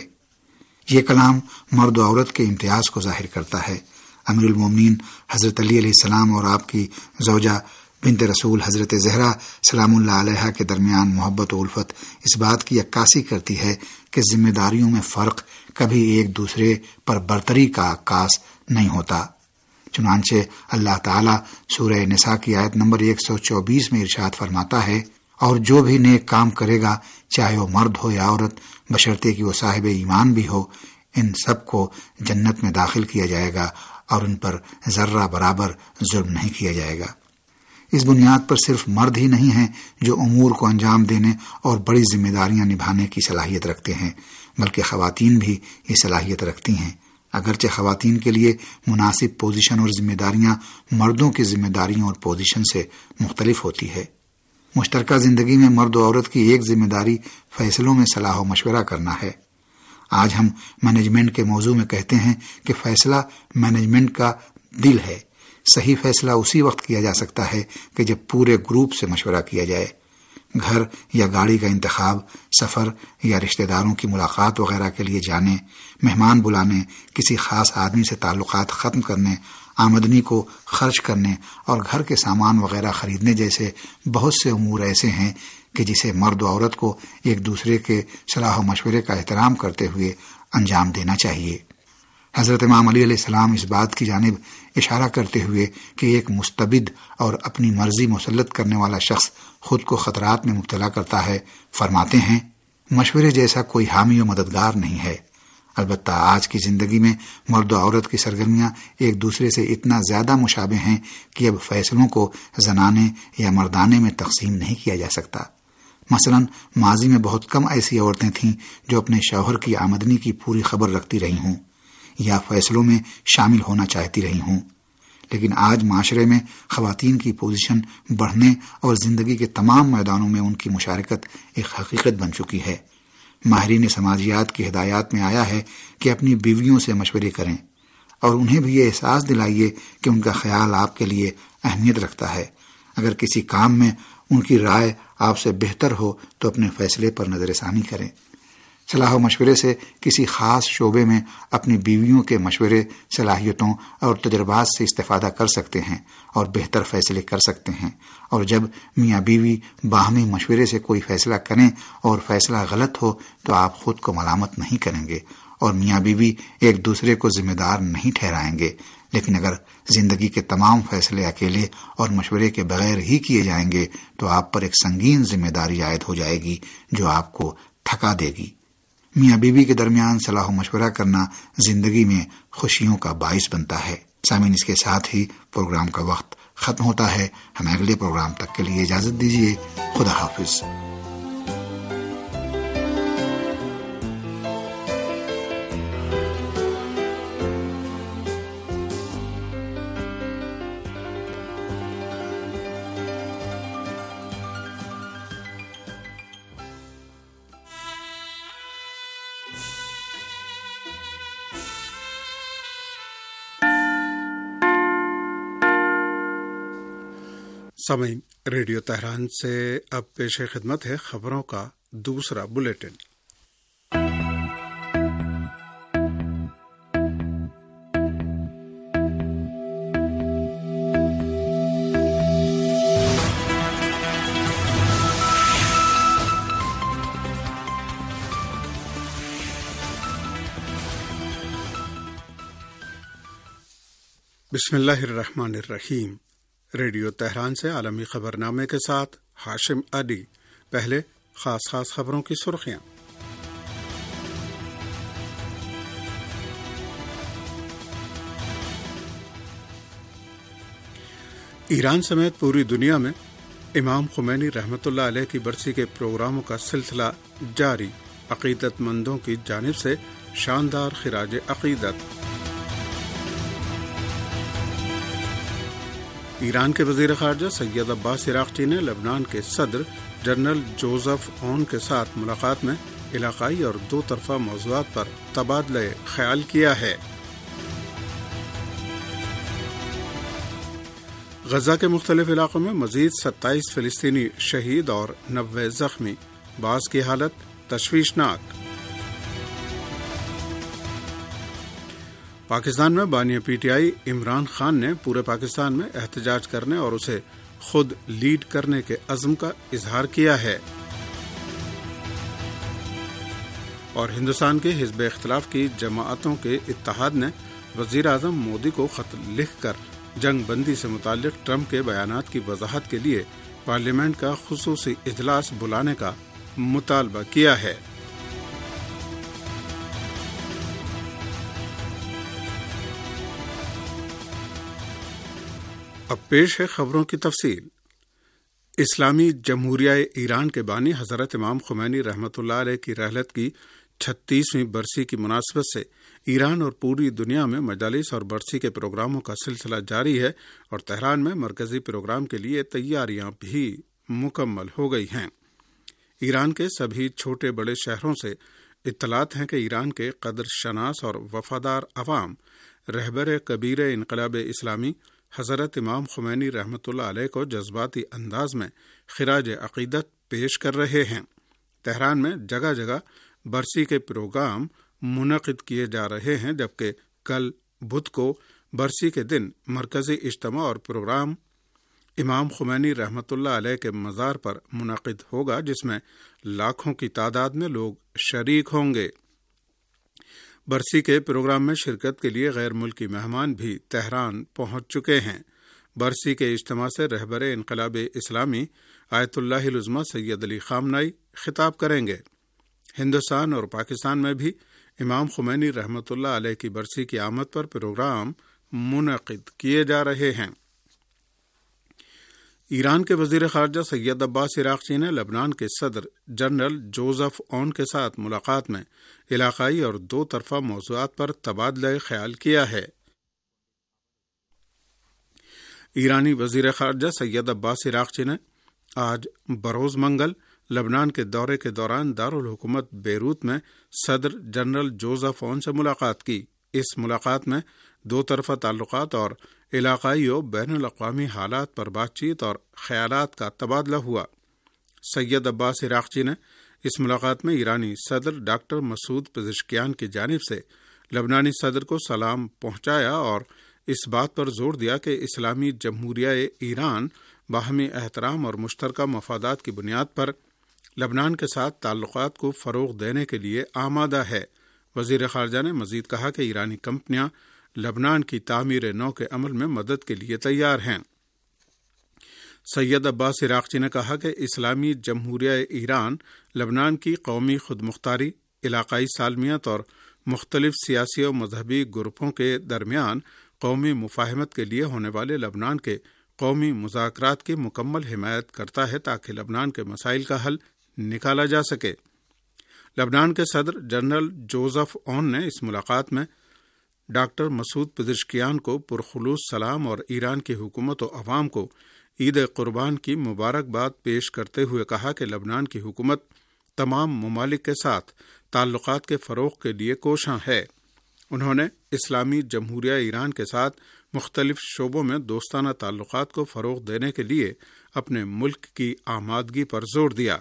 یہ کلام مرد و عورت کے امتیاز کو ظاہر کرتا ہے۔ امیر المومنین حضرت علی علیہ السلام اور آپ کی زوجہ بنت رسول حضرت زہرا سلام اللہ علیہا کے درمیان محبت و الفت اس بات کی عکاسی کرتی ہے کہ ذمہ داریوں میں فرق کبھی ایک دوسرے پر برتری کا عکاس نہیں ہوتا۔ چنانچہ اللہ تعالیٰ سورہ نساء کی آیت نمبر 124 میں ارشاد فرماتا ہے، اور جو بھی نیک کام کرے گا چاہے وہ مرد ہو یا عورت، بشرطے کہ وہ صاحب ایمان بھی ہو، ان سب کو جنت میں داخل کیا جائے گا اور ان پر ذرہ برابر ظلم نہیں کیا جائے گا۔ اس بنیاد پر صرف مرد ہی نہیں ہیں جو امور کو انجام دینے اور بڑی ذمہ داریاں نبھانے کی صلاحیت رکھتے ہیں، بلکہ خواتین بھی یہ صلاحیت رکھتی ہیں۔ اگرچہ خواتین کے لیے مناسب پوزیشن اور ذمہ داریاں مردوں کی ذمہ داریوں اور پوزیشن سے مختلف ہوتی ہے۔ مشترکہ زندگی میں مرد و عورت کی ایک ذمہ داری فیصلوں میں صلاح و مشورہ کرنا ہے۔ آج ہم مینجمنٹ کے موضوع میں کہتے ہیں کہ فیصلہ مینجمنٹ کا دل ہے۔ صحیح فیصلہ اسی وقت کیا جا سکتا ہے کہ جب پورے گروپ سے مشورہ کیا جائے۔ گھر یا گاڑی کا انتخاب، سفر یا رشتہ داروں کی ملاقات وغیرہ کے لیے جانے، مہمان بلانے، کسی خاص آدمی سے تعلقات ختم کرنے، آمدنی کو خرچ کرنے اور گھر کے سامان وغیرہ خریدنے جیسے بہت سے امور ایسے ہیں کہ جسے مرد و عورت کو ایک دوسرے کے صلاح و مشورے کا احترام کرتے ہوئے انجام دینا چاہیے۔ حضرت امام علی علیہ السلام اس بات کی جانب اشارہ کرتے ہوئے کہ ایک مستبد اور اپنی مرضی مسلط کرنے والا شخص خود کو خطرات میں مبتلا کرتا ہے، فرماتے ہیں مشورے جیسا کوئی حامی و مددگار نہیں ہے۔ البتہ آج کی زندگی میں مرد و عورت کی سرگرمیاں ایک دوسرے سے اتنا زیادہ مشابہ ہیں کہ اب فیصلوں کو زنانے یا مردانے میں تقسیم نہیں کیا جا سکتا۔ مثلا ماضی میں بہت کم ایسی عورتیں تھیں جو اپنے شوہر کی آمدنی کی پوری خبر رکھتی رہی ہوں یا فیصلوں میں شامل ہونا چاہتی رہی ہوں، لیکن آج معاشرے میں خواتین کی پوزیشن بڑھنے اور زندگی کے تمام میدانوں میں ان کی مشارکت ایک حقیقت بن چکی ہے۔ ماہرین سماجیات کی ہدایات میں آیا ہے کہ اپنی بیویوں سے مشورے کریں اور انہیں بھی یہ احساس دلائیے کہ ان کا خیال آپ کے لیے اہمیت رکھتا ہے۔ اگر کسی کام میں ان کی رائے آپ سے بہتر ہو تو اپنے فیصلے پر نظر ثانی کریں۔ صلاح و مشورے سے کسی خاص شعبے میں اپنی بیویوں کے مشورے، صلاحیتوں اور تجربات سے استفادہ کر سکتے ہیں اور بہتر فیصلے کر سکتے ہیں، اور جب میاں بیوی باہمی مشورے سے کوئی فیصلہ کریں اور فیصلہ غلط ہو تو آپ خود کو ملامت نہیں کریں گے اور میاں بیوی ایک دوسرے کو ذمہ دار نہیں ٹھہرائیں گے۔ لیکن اگر زندگی کے تمام فیصلے اکیلے اور مشورے کے بغیر ہی کیے جائیں گے تو آپ پر ایک سنگین ذمہ داری عائد ہو جائے گی جو آپ کو تھکا دے گی۔ میاں بیوی کے درمیان صلاح و مشورہ کرنا زندگی میں خوشیوں کا باعث بنتا ہے۔ سامعین، اس کے ساتھ ہی پروگرام کا وقت ختم ہوتا ہے۔ ہمیں اگلے پروگرام تک کے لیے اجازت دیجیے۔ خدا حافظ۔
سامعین، ریڈیو تہران سے اب پیش خدمت ہے خبروں کا دوسرا بلیٹن۔ بسم اللہ الرحمن الرحیم۔ ریڈیو تہران سے عالمی خبرنامے کے ساتھ ہاشم علی۔ پہلے خاص خبروں کی سرخیاں۔ ایران سمیت پوری دنیا میں امام خمینی رحمۃ اللہ علیہ کی برسی کے پروگراموں کا سلسلہ جاری۔ عقیدت مندوں کی جانب سے شاندار خراج عقیدت۔ ایران کے وزیر خارجہ سید عباس عراقچی نے لبنان کے صدر جنرل جوزف اون کے ساتھ ملاقات میں علاقائی اور دو طرفہ موضوعات پر تبادلہ خیال کیا ہے۔ غزہ کے مختلف علاقوں میں مزید 27 فلسطینی شہید اور 90 زخمی، بعض کی حالت تشویشناک۔ پاکستان میں بانی P T I Imran Khan نے پورے پاکستان میں احتجاج کرنے اور اسے خود لیڈ کرنے کے عزم کا اظہار کیا ہے، اور ہندوستان کے حزب اختلاف کی جماعتوں کے اتحاد نے وزیر اعظم مودی کو خط لکھ کر جنگ بندی سے متعلق ٹرمپ کے بیانات کی وضاحت کے لیے پارلیمنٹ کا خصوصی اجلاس بلانے کا مطالبہ کیا ہے۔ اب پیش ہے خبروں کی تفصیل۔ اسلامی جمہوریہ ایران کے بانی حضرت امام خمینی رحمۃ اللہ علیہ کی رحلت کی 36ویں برسی کی مناسبت سے ایران اور پوری دنیا میں مجالس اور برسی کے پروگراموں کا سلسلہ جاری ہے اور تہران میں مرکزی پروگرام کے لیے تیاریاں بھی مکمل ہو گئی ہیں۔ ایران کے سبھی چھوٹے بڑے شہروں سے اطلاعات ہیں کہ ایران کے قدر شناس اور وفادار عوام رہبر کبیر انقلاب اسلامی حضرت امام خمینی رحمۃ اللہ علیہ کو جذباتی انداز میں خراج عقیدت پیش کر رہے ہیں۔ تہران میں جگہ جگہ برسی کے پروگرام منعقد کیے جا رہے ہیں، جبکہ کل بدھ کو برسی کے دن مرکزی اجتماع اور پروگرام امام خمینی رحمۃ اللہ علیہ کے مزار پر منعقد ہوگا، جس میں لاکھوں کی تعداد میں لوگ شریک ہوں گے۔ برسی کے پروگرام میں شرکت کے لیے غیر ملکی مہمان بھی تہران پہنچ چکے ہیں۔ برسی کے اجتماع سے رہبر انقلاب اسلامی آیت اللہ العظمی سید علی خامنئی خطاب کریں گے۔ ہندوستان اور پاکستان میں بھی امام خمینی رحمۃ اللہ علیہ کی برسی کی آمد پر پروگرام منعقد کیے جا رہے ہیں۔ ایران کے وزیر خارجہ سید عباس عراقچی نے لبنان کے صدر جنرل جوزف اون کے ساتھ ملاقات میں علاقائی اور دو طرفہ موضوعات پر تبادلہ خیال کیا ہے۔ ایرانی وزیر خارجہ سید عباس عراقچی نے آج بروز منگل لبنان کے دورے کے دوران دارالحکومت بیروت میں صدر جنرل جوزف اون سے ملاقات کی۔ اس ملاقات میں دو طرفہ تعلقات اور علاقائی و بین الاقوامی حالات پر بات چیت اور خیالات کا تبادلہ ہوا۔ سید عباس عراقچی نے اس ملاقات میں ایرانی صدر ڈاکٹر مسعود پزشکیان کی جانب سے لبنانی صدر کو سلام پہنچایا اور اس بات پر زور دیا کہ اسلامی جمہوریہ ایران باہمی احترام اور مشترکہ مفادات کی بنیاد پر لبنان کے ساتھ تعلقات کو فروغ دینے کے لیے آمادہ ہے۔ وزیر خارجہ نے مزید کہا کہ ایرانی کمپنیاں لبنان کی تعمیر نو کے عمل میں مدد کے لیے تیار ہیں۔ سید عباس عراقچی نے کہا کہ اسلامی جمہوریہ ایران لبنان کی قومی خود مختاری، علاقائی سالمیت اور مختلف سیاسی و مذہبی گروپوں کے درمیان قومی مفاہمت کے لیے ہونے والے لبنان کے قومی مذاکرات کی مکمل حمایت کرتا ہے تاکہ لبنان کے مسائل کا حل نکالا جا سکے۔ لبنان کے صدر جنرل جوزف اون نے اس ملاقات میں ڈاکٹر مسعود پزشکیان کو پرخلوص سلام اور ایران کی حکومت و عوام کو عید قربان کی مبارکباد پیش کرتے ہوئے کہا کہ لبنان کی حکومت تمام ممالک کے ساتھ تعلقات کے فروغ کے لیے کوشاں ہے۔ انہوں نے اسلامی جمہوریہ ایران کے ساتھ مختلف شعبوں میں دوستانہ تعلقات کو فروغ دینے کے لیے اپنے ملک کی آمادگی پر زور دیا۔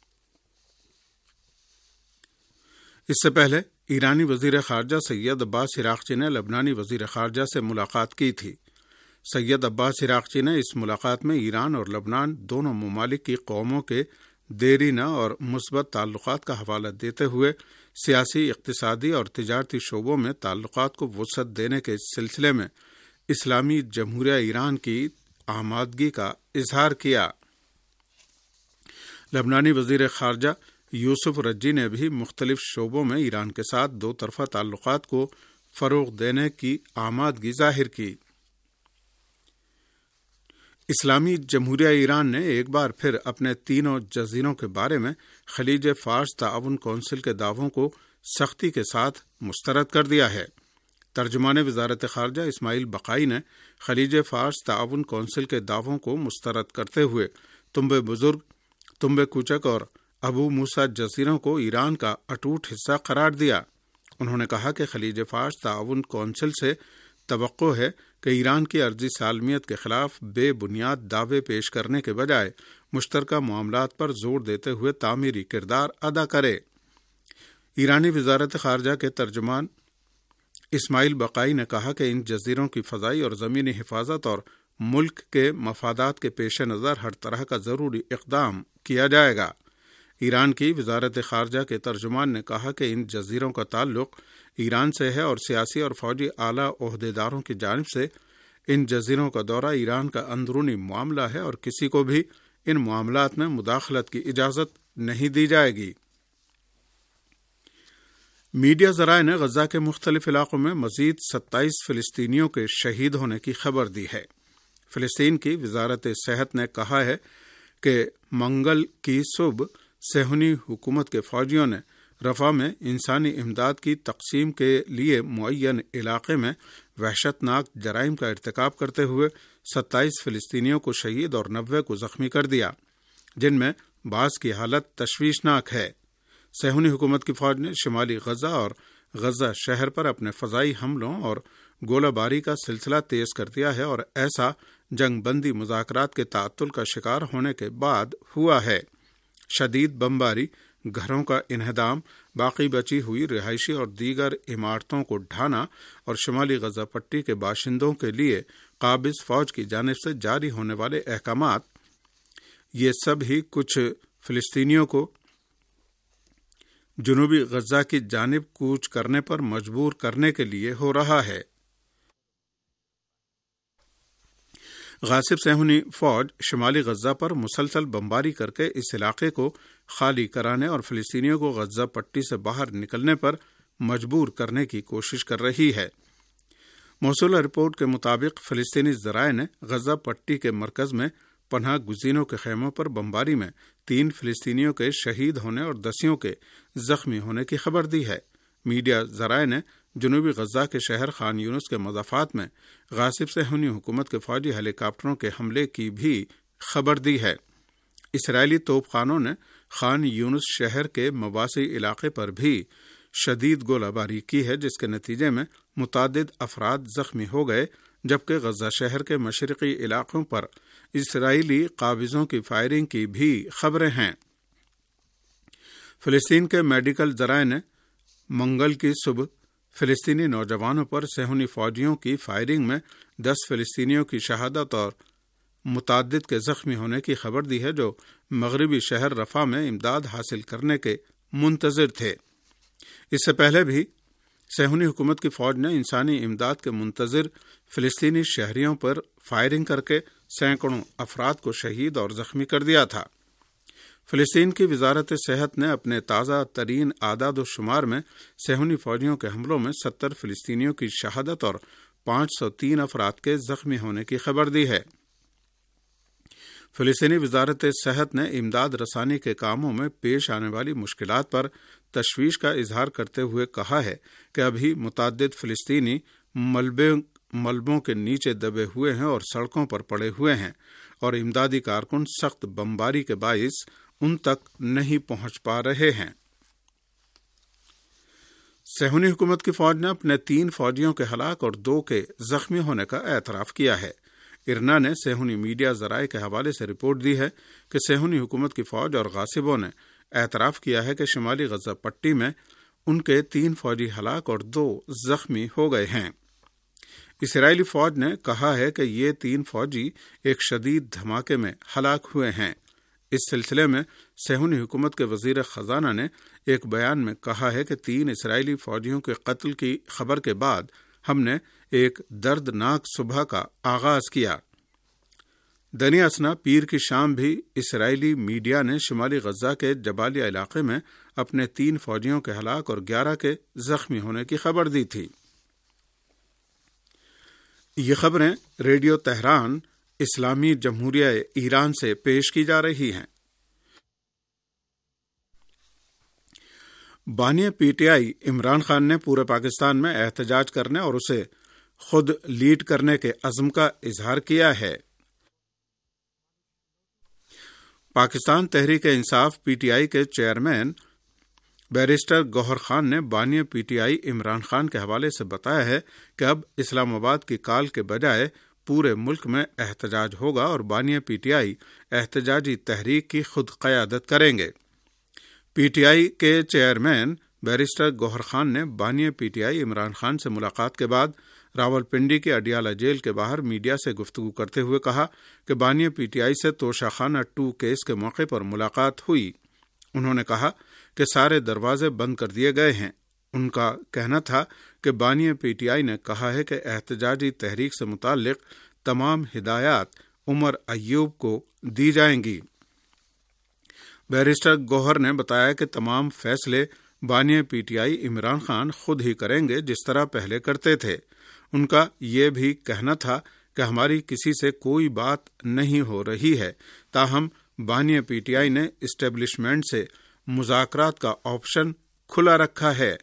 اس سے پہلے ایرانی وزیر خارجہ سید عباس عراقچی نے لبنانی وزیر خارجہ سے ملاقات کی تھی۔ سید عباس عراقچی نے اس ملاقات میں ایران اور لبنان دونوں ممالک کی قوموں کے دیرینہ اور مثبت تعلقات کا حوالہ دیتے ہوئے سیاسی، اقتصادی اور تجارتی شعبوں میں تعلقات کو وسعت دینے کے سلسلے میں اسلامی جمہوریہ ایران کی آمادگی کا اظہار کیا۔ لبنانی وزیر خارجہ یوسف رجی نے بھی مختلف شعبوں میں ایران کے ساتھ دو طرفہ تعلقات کو فروغ دینے کی آمادگی ظاہر کی۔ اسلامی جمہوریہ ایران نے ایک بار پھر اپنے تینوں جزیروں کے بارے میں خلیج فارس تعاون کونسل کے دعووں کو سختی کے ساتھ مسترد کر دیا ہے۔ ترجمان وزارت خارجہ اسماعیل بقائی نے خلیج فارس تعاون کونسل کے دعووں کو مسترد کرتے ہوئے تنبے بزرگ، تنبے کوچک اور ابو موسیٰ جزیروں کو ایران کا اٹوٹ حصہ قرار دیا۔ انہوں نے کہا کہ خلیج فارس تعاون کونسل سے توقع ہے کہ ایران کی ارضی سالمیت کے خلاف بے بنیاد دعوے پیش کرنے کے بجائے مشترکہ معاملات پر زور دیتے ہوئے تعمیری کردار ادا کرے۔ ایرانی وزارت خارجہ کے ترجمان اسماعیل بقائی نے کہا کہ ان جزیروں کی فضائی اور زمینی حفاظت اور ملک کے مفادات کے پیش نظر ہر طرح کا ضروری اقدام کیا جائے گا۔ ایران کی وزارت خارجہ کے ترجمان نے کہا کہ ان جزیروں کا تعلق ایران سے ہے اور سیاسی اور فوجی اعلیٰ عہدیداروں کی جانب سے ان جزیروں کا دورہ ایران کا اندرونی معاملہ ہے اور کسی کو بھی ان معاملات میں مداخلت کی اجازت نہیں دی جائے گی۔ میڈیا ذرائع نے غزہ کے مختلف علاقوں میں مزید 27 فلسطینیوں کے شہید ہونے کی خبر دی ہے۔ فلسطین کی وزارت صحت نے کہا ہے کہ منگل کی صبح صہیونی حکومت کے فوجیوں نے رفح میں انسانی امداد کی تقسیم کے لیے معین علاقے میں وحشت ناک جرائم کا ارتکاب کرتے ہوئے 27 فلسطینیوں کو شہید اور 90 کو زخمی کر دیا، جن میں بعض کی حالت تشویشناک ہے۔ صہیونی حکومت کی فوج نے شمالی غزہ اور غزہ شہر پر اپنے فضائی حملوں اور گولہ باری کا سلسلہ تیز کر دیا ہے، اور ایسا جنگ بندی مذاکرات کے تعطل کا شکار ہونے کے بعد ہوا ہے۔ شدید بمباری، گھروں کا انہدام، باقی بچی ہوئی رہائشی اور دیگر عمارتوں کو ڈھانا اور شمالی غزہ پٹی کے باشندوں کے لیے قابض فوج کی جانب سے جاری ہونے والے احکامات، یہ سب ہی کچھ فلسطینیوں کو جنوبی غزہ کی جانب کوچ کرنے پر مجبور کرنے کے لیے ہو رہا ہے۔ غاصب صہیونی فوج شمالی غزہ پر مسلسل بمباری کر کے اس علاقے کو خالی کرانے اور فلسطینیوں کو غزہ پٹی سے باہر نکلنے پر مجبور کرنے کی کوشش کر رہی ہے۔ موصولہ رپورٹ کے مطابق فلسطینی ذرائع نے غزہ پٹی کے مرکز میں پناہ گزینوں کے خیموں پر بمباری میں 3 فلسطینیوں کے شہید ہونے اور 10 کے زخمی ہونے کی خبر دی ہے۔ میڈیا ذرائع نے جنوبی غزہ کے شہر خان یونس کے مضافات میں غاصب صہیونی حکومت کے فوجی ہیلی کاپٹروں کے حملے کی بھی خبر دی ہے۔ اسرائیلی توپ خانوں نے خان یونس شہر کے مواسی علاقے پر بھی شدید گولہ باری کی ہے، جس کے نتیجے میں متعدد افراد زخمی ہو گئے، جبکہ غزہ شہر کے مشرقی علاقوں پر اسرائیلی قابضوں کی فائرنگ کی بھی خبریں ہیں۔ فلسطین کے میڈیکل ذرائع نے منگل کی صبح فلسطینی نوجوانوں پر صہیونی فوجیوں کی فائرنگ میں 10 فلسطینیوں کی شہادت اور متعدد کے زخمی ہونے کی خبر دی ہے، جو مغربی شہر رفح میں امداد حاصل کرنے کے منتظر تھے۔ اس سے پہلے بھی صہیونی حکومت کی فوج نے انسانی امداد کے منتظر فلسطینی شہریوں پر فائرنگ کر کے سینکڑوں افراد کو شہید اور زخمی کر دیا تھا۔ فلسطین کی وزارت صحت نے اپنے تازہ ترین اعداد و شمار میں صہیونی فوجیوں کے حملوں میں 70 فلسطینیوں کی شہادت اور 503 افراد کے زخمی ہونے کی خبر دی ہے۔ فلسطینی وزارت صحت نے امداد رسانی کے کاموں میں پیش آنے والی مشکلات پر تشویش کا اظہار کرتے ہوئے کہا ہے کہ ابھی متعدد فلسطینی ملبوں کے نیچے دبے ہوئے ہیں اور سڑکوں پر پڑے ہوئے ہیں، اور امدادی کارکن سخت بمباری کے باعث ان تک نہیں پہنچ پا رہے ہیں۔ صہیونی حکومت کی فوج نے اپنے 3 فوجیوں کے ہلاک اور 2 کے زخمی ہونے کا اعتراف کیا ہے۔ ارنا نے صہیونی میڈیا ذرائع کے حوالے سے رپورٹ دی ہے کہ صہیونی حکومت کی فوج اور غاصبوں نے اعتراف کیا ہے کہ شمالی غزہ پٹی میں ان کے 3 فوجی ہلاک اور 2 زخمی ہو گئے ہیں۔ اسرائیلی فوج نے کہا ہے کہ یہ 3 فوجی ایک شدید دھماکے میں ہلاک ہوئے ہیں۔ اس سلسلے میں صہیونی حکومت کے وزیر خزانہ نے ایک بیان میں کہا ہے کہ 3 اسرائیلی فوجیوں کے قتل کی خبر کے بعد ہم نے ایک دردناک صبح کا آغاز کیا۔ دنیا اسنا پیر کی شام بھی اسرائیلی میڈیا نے شمالی غزہ کے جبالیہ علاقے میں اپنے 3 فوجیوں کے ہلاک اور 11 کے زخمی ہونے کی خبر دی تھی۔ یہ خبریں ریڈیو تہران اسلامی جمہوریہ ایران سے پیش کی جا رہی ہیں۔ بانی P T I Imran Khan نے پورے پاکستان میں احتجاج کرنے اور اسے خود لیڈ کرنے کے عزم کا اظہار کیا ہے۔ پاکستان تحریک انصاف پی ٹی آئی کے چیئرمین بیرسٹر گوہر خان نے بانی P T I Imran Khan کے حوالے سے بتایا ہے کہ اب اسلام آباد کی کال کے بجائے پورے ملک میں احتجاج ہوگا اور بانی پی ٹی آئی احتجاجی تحریک کی خود قیادت کریں گے۔ پی ٹی آئی کے چیئرمین بیرسٹر گوہر خان نے بانی P T I Imran Khan سے ملاقات کے بعد راولپنڈی کی اڈیالہ جیل کے باہر میڈیا سے گفتگو کرتے ہوئے کہا کہ بانی پی ٹی آئی سے توشہ خانہ 2 کیس کے موقع پر ملاقات ہوئی۔ انہوں نے کہا کہ سارے دروازے بند کر دیے گئے ہیں۔ ان کا کہنا تھا کہ بانی پی ٹی آئی نے کہا ہے کہ احتجاجی تحریک سے متعلق تمام ہدایات عمر ایوب کو دی جائیں گی۔ بیرسٹر گوہر نے بتایا کہ تمام فیصلے بانی P T I Imran Khan خود ہی کریں گے جس طرح پہلے کرتے تھے۔ ان کا یہ بھی کہنا تھا کہ ہماری کسی سے کوئی بات نہیں ہو رہی ہے، تاہم بانی پی ٹی آئی نے اسٹیبلشمنٹ سے مذاکرات کا آپشن کھلا رکھا ہے۔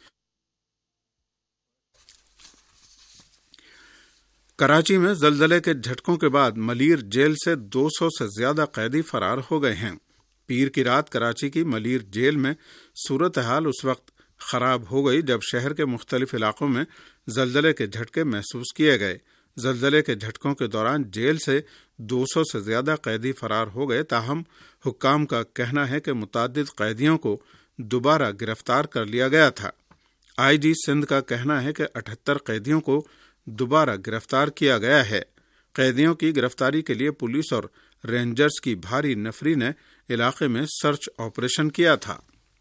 کراچی میں زلزلے کے جھٹکوں کے بعد ملیر جیل سے 200 سے زیادہ قیدی فرار ہو گئے ہیں۔ پیر کی رات کراچی کی ملیر جیل میں صورتحال اس وقت خراب ہو گئی جب شہر کے مختلف علاقوں میں زلزلے کے جھٹکے محسوس کیے گئے۔ زلزلے کے جھٹکوں کے دوران جیل سے 200 سے زیادہ قیدی فرار ہو گئے، تاہم حکام کا کہنا ہے کہ متعدد قیدیوں کو دوبارہ گرفتار کر لیا گیا تھا۔ آئی جی سندھ کا کہنا ہے کہ 78 قیدیوں کو دوبارہ گرفتار کیا گیا ہے۔ قیدیوں کی گرفتاری کے لیے پولیس اور رینجرز کی بھاری نفری نے علاقے میں سرچ آپریشن کیا تھا۔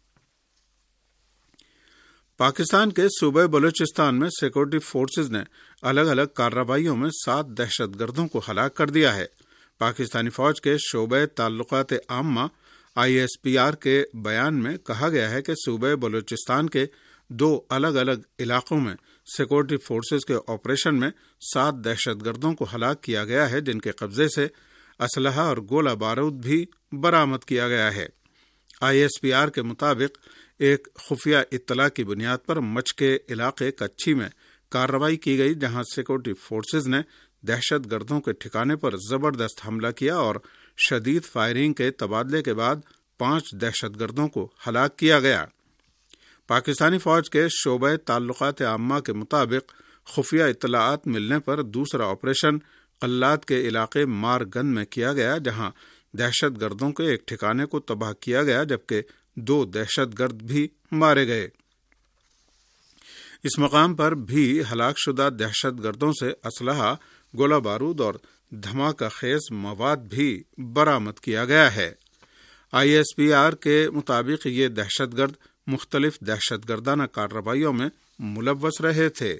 پاکستان کے صوبہ بلوچستان میں سیکورٹی فورسز نے الگ الگ کارروائیوں میں 7 دہشت گردوں کو ہلاک کر دیا ہے۔ پاکستانی فوج کے شعبہ تعلقات عامہ ISPR کے بیان میں کہا گیا ہے کہ صوبہ بلوچستان کے 2 الگ الگ علاقوں میں سیکورٹی فورسز کے آپریشن میں 7 دہشت گردوں کو ہلاک کیا گیا ہے، جن کے قبضے سے اسلحہ اور گولہ بارود بھی برآمد کیا گیا ہے۔ ISPR کے مطابق ایک خفیہ اطلاع کی بنیاد پر مچ کے علاقے کچھی میں کارروائی کی گئی، جہاں سیکورٹی فورسز نے دہشت گردوں کے ٹھکانے پر زبردست حملہ کیا اور شدید فائرنگ کے تبادلے کے بعد 5 دہشت گردوں کو ہلاک کیا گیا۔ پاکستانی فوج کے شعبہ تعلقات عامہ کے مطابق خفیہ اطلاعات ملنے پر دوسرا آپریشن قلات کے علاقے مار گند میں کیا گیا، جہاں دہشت گردوں کے ایک ٹھکانے کو تباہ کیا گیا جبکہ 2 دہشت گرد بھی مارے گئے۔ اس مقام پر بھی ہلاک شدہ دہشت گردوں سے اسلحہ، گولہ بارود اور دھماکہ خیز مواد بھی برآمد کیا گیا ہے۔ ISPR کے مطابق یہ دہشت گرد مختلف دہشت گردانہ کارروائیوں میں ملوث رہے تھے۔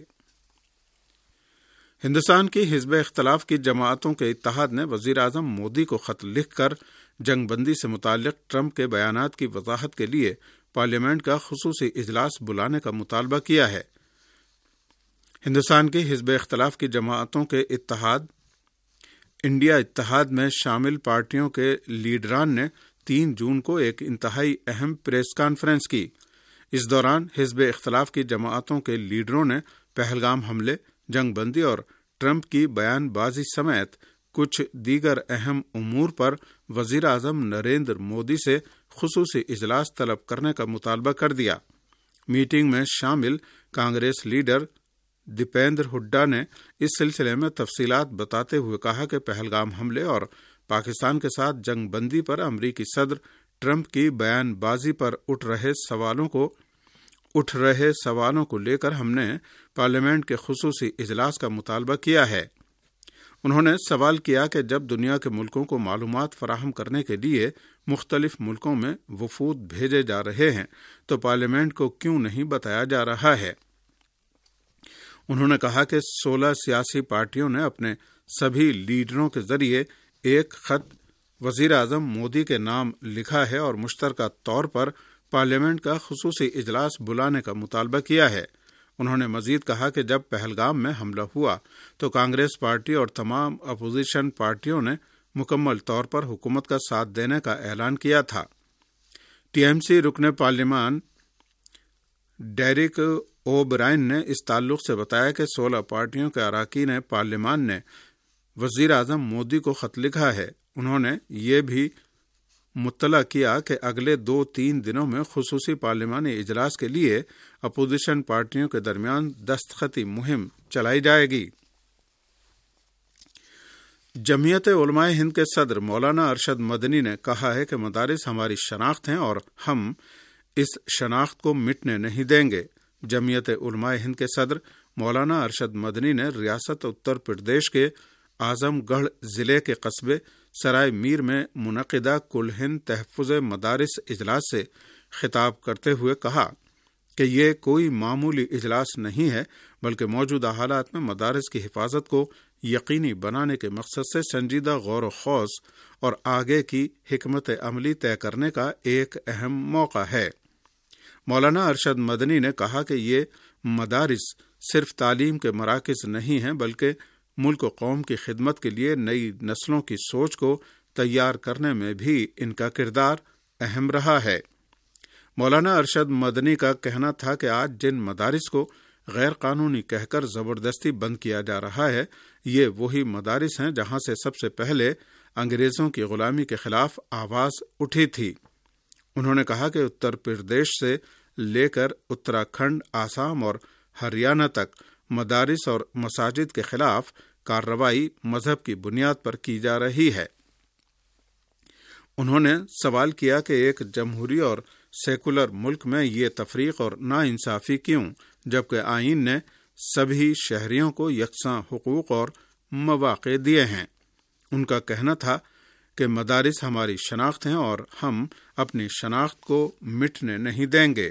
ہندوستان کی حزب اختلاف کی جماعتوں کے اتحاد نے وزیر اعظم مودی کو خط لکھ کر جنگ بندی سے متعلق ٹرمپ کے بیانات کی وضاحت کے لیے پارلیمنٹ کا خصوصی اجلاس بلانے کا مطالبہ کیا ہے۔ ہندوستان کی حزب اختلاف کی جماعتوں کے اتحاد انڈیا اتحاد میں شامل پارٹیوں کے لیڈران نے 3 جون کو ایک انتہائی اہم پریس کانفرنس کی۔ اس دوران حزب اختلاف کی جماعتوں کے لیڈروں نے پہلگام حملے، جنگ بندی اور ٹرمپ کی بیان بازی سمیت کچھ دیگر اہم امور پر وزیر اعظم نریندر مودی سے خصوصی اجلاس طلب کرنے کا مطالبہ کر دیا۔ میٹنگ میں شامل کانگریس لیڈر دیپیندر ہڈا نے اس سلسلے میں تفصیلات بتاتے ہوئے کہا کہ پہلگام حملے اور پاکستان کے ساتھ جنگ بندی پر امریکی صدر ٹرمپ کی بیان بازی پر اٹھ رہے سوالوں کو لے کر ہم نے پارلیمنٹ کے خصوصی اجلاس کا مطالبہ کیا ہے۔ انہوں نے سوال کیا کہ جب دنیا کے ملکوں کو معلومات فراہم کرنے کے لیے مختلف ملکوں میں وفود بھیجے جا رہے ہیں تو پارلیمنٹ کو کیوں نہیں بتایا جا رہا ہے۔ انہوں نے کہا کہ 16 سیاسی پارٹیوں نے اپنے سبھی لیڈروں کے ذریعے ایک خط وزیر اعظم مودی کے نام لکھا ہے اور مشترکہ طور پر پارلیمنٹ کا خصوصی اجلاس بلانے کا مطالبہ کیا ہے۔ انہوں نے مزید کہا کہ جب پہلگام میں حملہ ہوا تو کانگریس پارٹی اور تمام اپوزیشن پارٹیوں نے مکمل طور پر حکومت کا ساتھ دینے کا اعلان کیا تھا۔ TMC رکن پارلیمان ڈیرک او برائن نے اس تعلق سے بتایا کہ 16 پارٹیوں کے اراکین پارلیمان نے وزیر اعظم مودی کو خط لکھا ہے۔ انہوں نے یہ بھی مطلع کیا کہ اگلے 2-3 دنوں میں خصوصی پارلیمانی اجلاس کے لیے اپوزیشن پارٹیوں کے درمیان دستخطی مہم چلائی جائے گی۔ جمعیت علماء ہند کے صدر مولانا ارشد مدنی نے کہا ہے کہ مدارس ہماری شناخت ہیں اور ہم اس شناخت کو مٹنے نہیں دیں گے۔ جمعیت علماء ہند کے صدر مولانا ارشد مدنی نے ریاست اتر پردیش کے اعظم گڑھ ضلع کے قصبے سرائے میر میں منعقدہ کل ہند تحفظ مدارس اجلاس سے خطاب کرتے ہوئے کہا کہ یہ کوئی معمولی اجلاس نہیں ہے بلکہ موجودہ حالات میں مدارس کی حفاظت کو یقینی بنانے کے مقصد سے سنجیدہ غور و خوض اور آگے کی حکمت عملی طے کرنے کا ایک اہم موقع ہے۔ مولانا ارشد مدنی نے کہا کہ یہ مدارس صرف تعلیم کے مراکز نہیں ہیں بلکہ ملک و قوم کی خدمت کے لیے نئی نسلوں کی سوچ کو تیار کرنے میں بھی ان کا کردار اہم رہا ہے۔ مولانا ارشد مدنی کا کہنا تھا کہ آج جن مدارس کو غیر قانونی کہہ کر زبردستی بند کیا جا رہا ہے، یہ وہی مدارس ہیں جہاں سے سب سے پہلے انگریزوں کی غلامی کے خلاف آواز اٹھی تھی۔ انہوں نے کہا کہ اتر پردیش سے لے کر اتراکھنڈ، آسام اور ہریانہ تک مدارس اور مساجد کے خلاف کارروائی مذہب کی بنیاد پر کی جا رہی ہے۔ انہوں نے سوال کیا کہ ایک جمہوری اور سیکولر ملک میں یہ تفریق اور ناانصافی کیوں، جبکہ آئین نے سبھی شہریوں کو یکساں حقوق اور مواقع دیے ہیں۔ ان کا کہنا تھا کہ مدارس ہماری شناخت ہیں اور ہم اپنی شناخت کو مٹنے نہیں دیں گے۔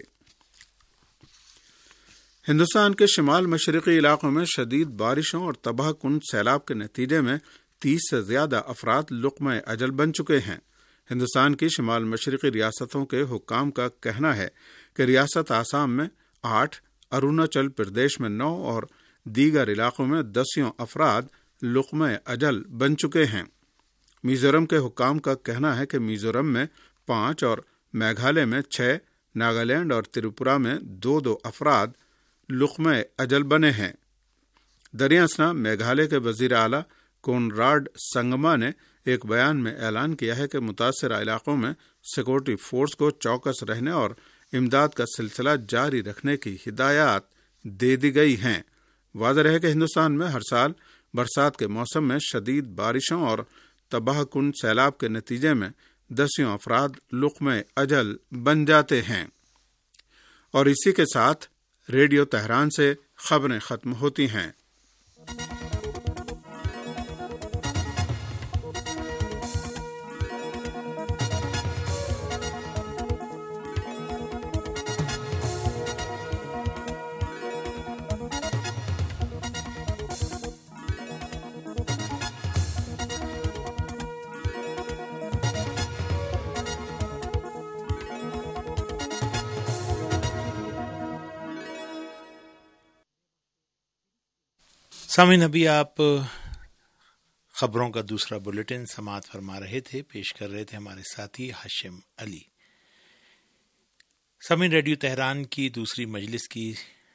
ہندوستان کے شمال مشرقی علاقوں میں شدید بارشوں اور تباہ کن سیلاب کے نتیجے میں 30 سے زیادہ افراد لقمہ اجل بن چکے ہیں۔ ہندوستان کی شمال مشرقی ریاستوں کے حکام کا کہنا ہے کہ ریاست آسام میں 8، اروناچل پردیش میں 9 اور دیگر علاقوں میں 10 افراد لقمہ اجل بن چکے ہیں۔ میزورم کے حکام کا کہنا ہے کہ میزورم میں 5 اور میگھالیہ میں 6، ناگالینڈ اور تریپورہ میں 2 افراد لقمہ اجل بنے ہیں۔ دریں اثنا میگھالیہ کے وزیر اعلیٰ کونراڈ سنگما نے ایک بیان میں اعلان کیا ہے کہ متاثرہ علاقوں میں سیکورٹی فورس کو چوکس رہنے اور امداد کا سلسلہ جاری رکھنے کی ہدایات دے دی گئی ہیں۔ واضح ہے کہ ہندوستان میں ہر سال برسات کے موسم میں شدید بارشوں اور تباہ کن سیلاب کے نتیجے میں 10 افراد لقمہ اجل بن جاتے ہیں۔ اور اسی کے ساتھ ریڈیو تہران سے خبریں ختم ہوتی ہیں۔
سامعین، ابھی آپ خبروں کا دوسرا بلیٹن سماعت فرما رہے تھے، پیش کر رہے تھے ہمارے ساتھی ہاشم علی۔ سامعین، ریڈیو تہران کی دوسری مجلس کی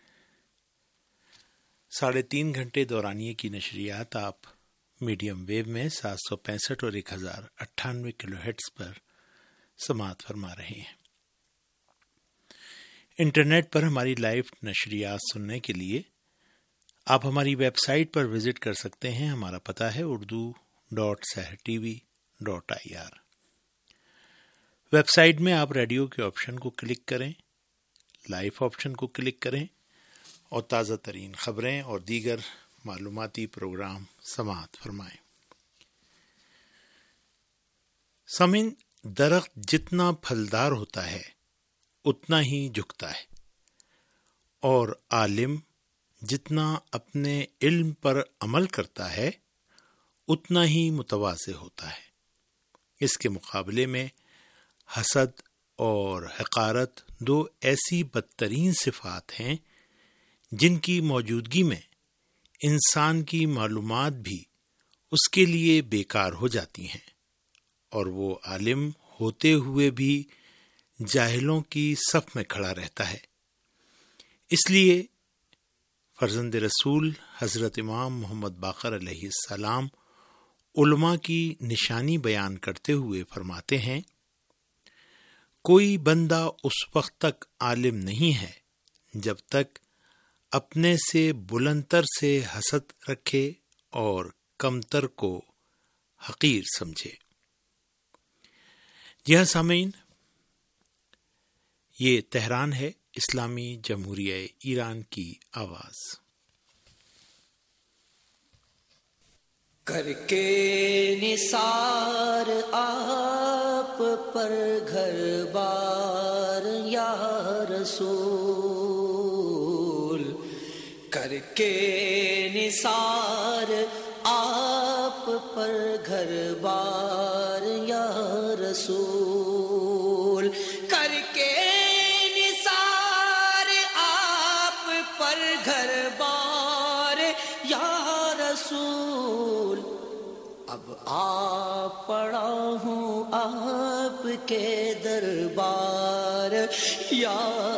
3.5 گھنٹے دورانیے کی نشریات آپ میڈیم ویو میں 765 اور 1098 کلو ہرٹز پر سماعت فرما رہے ہیں۔ انٹرنیٹ پر ہماری لائیو نشریات سننے کے لیے آپ ہماری ویب سائٹ پر وزٹ کر سکتے ہیں۔ ہمارا پتہ ہے urdu.sehrtv.ir۔ ویب سائٹ میں آپ ریڈیو کے آپشن کو کلک کریں، لائیو آپشن کو کلک کریں اور تازہ ترین خبریں اور دیگر معلوماتی پروگرام سماعت فرمائیں۔ سامعین، درخت جتنا پھلدار ہوتا ہے اتنا ہی جھکتا ہے، اور عالم جتنا اپنے علم پر عمل کرتا ہے اتنا ہی متواضع ہوتا ہے۔ اس کے مقابلے میں حسد اور حقارت 2 ایسی بدترین صفات ہیں جن کی موجودگی میں انسان کی معلومات بھی اس کے لیے بیکار ہو جاتی ہیں، اور وہ عالم ہوتے ہوئے بھی جاہلوں کی صف میں کھڑا رہتا ہے۔ اس لیے فرزند رسول حضرت امام محمد باقر علیہ السلام علماء کی نشانی بیان کرتے ہوئے فرماتے ہیں، کوئی بندہ اس وقت تک عالم نہیں ہے جب تک اپنے سے بلندتر سے حسد رکھے اور کمتر کو حقیر سمجھے۔ جی ہاں سامعین، یہ تہران ہے، اسلامی جمہوریہ ایران کی آواز۔
کر کے نثار آپ پر گھر بار یا رسول، کر کے نثار آپ پر گھر بار یا رسول، کر کے گھر بار یا رسول، اب آ پڑا ہوں آپ کے دربار یا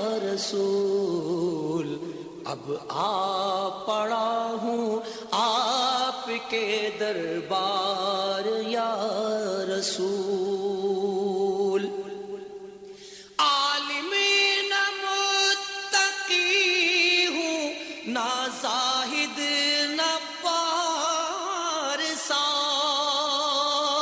رسول، اب آ پڑا ہوں آپ کے دربار یا رسول۔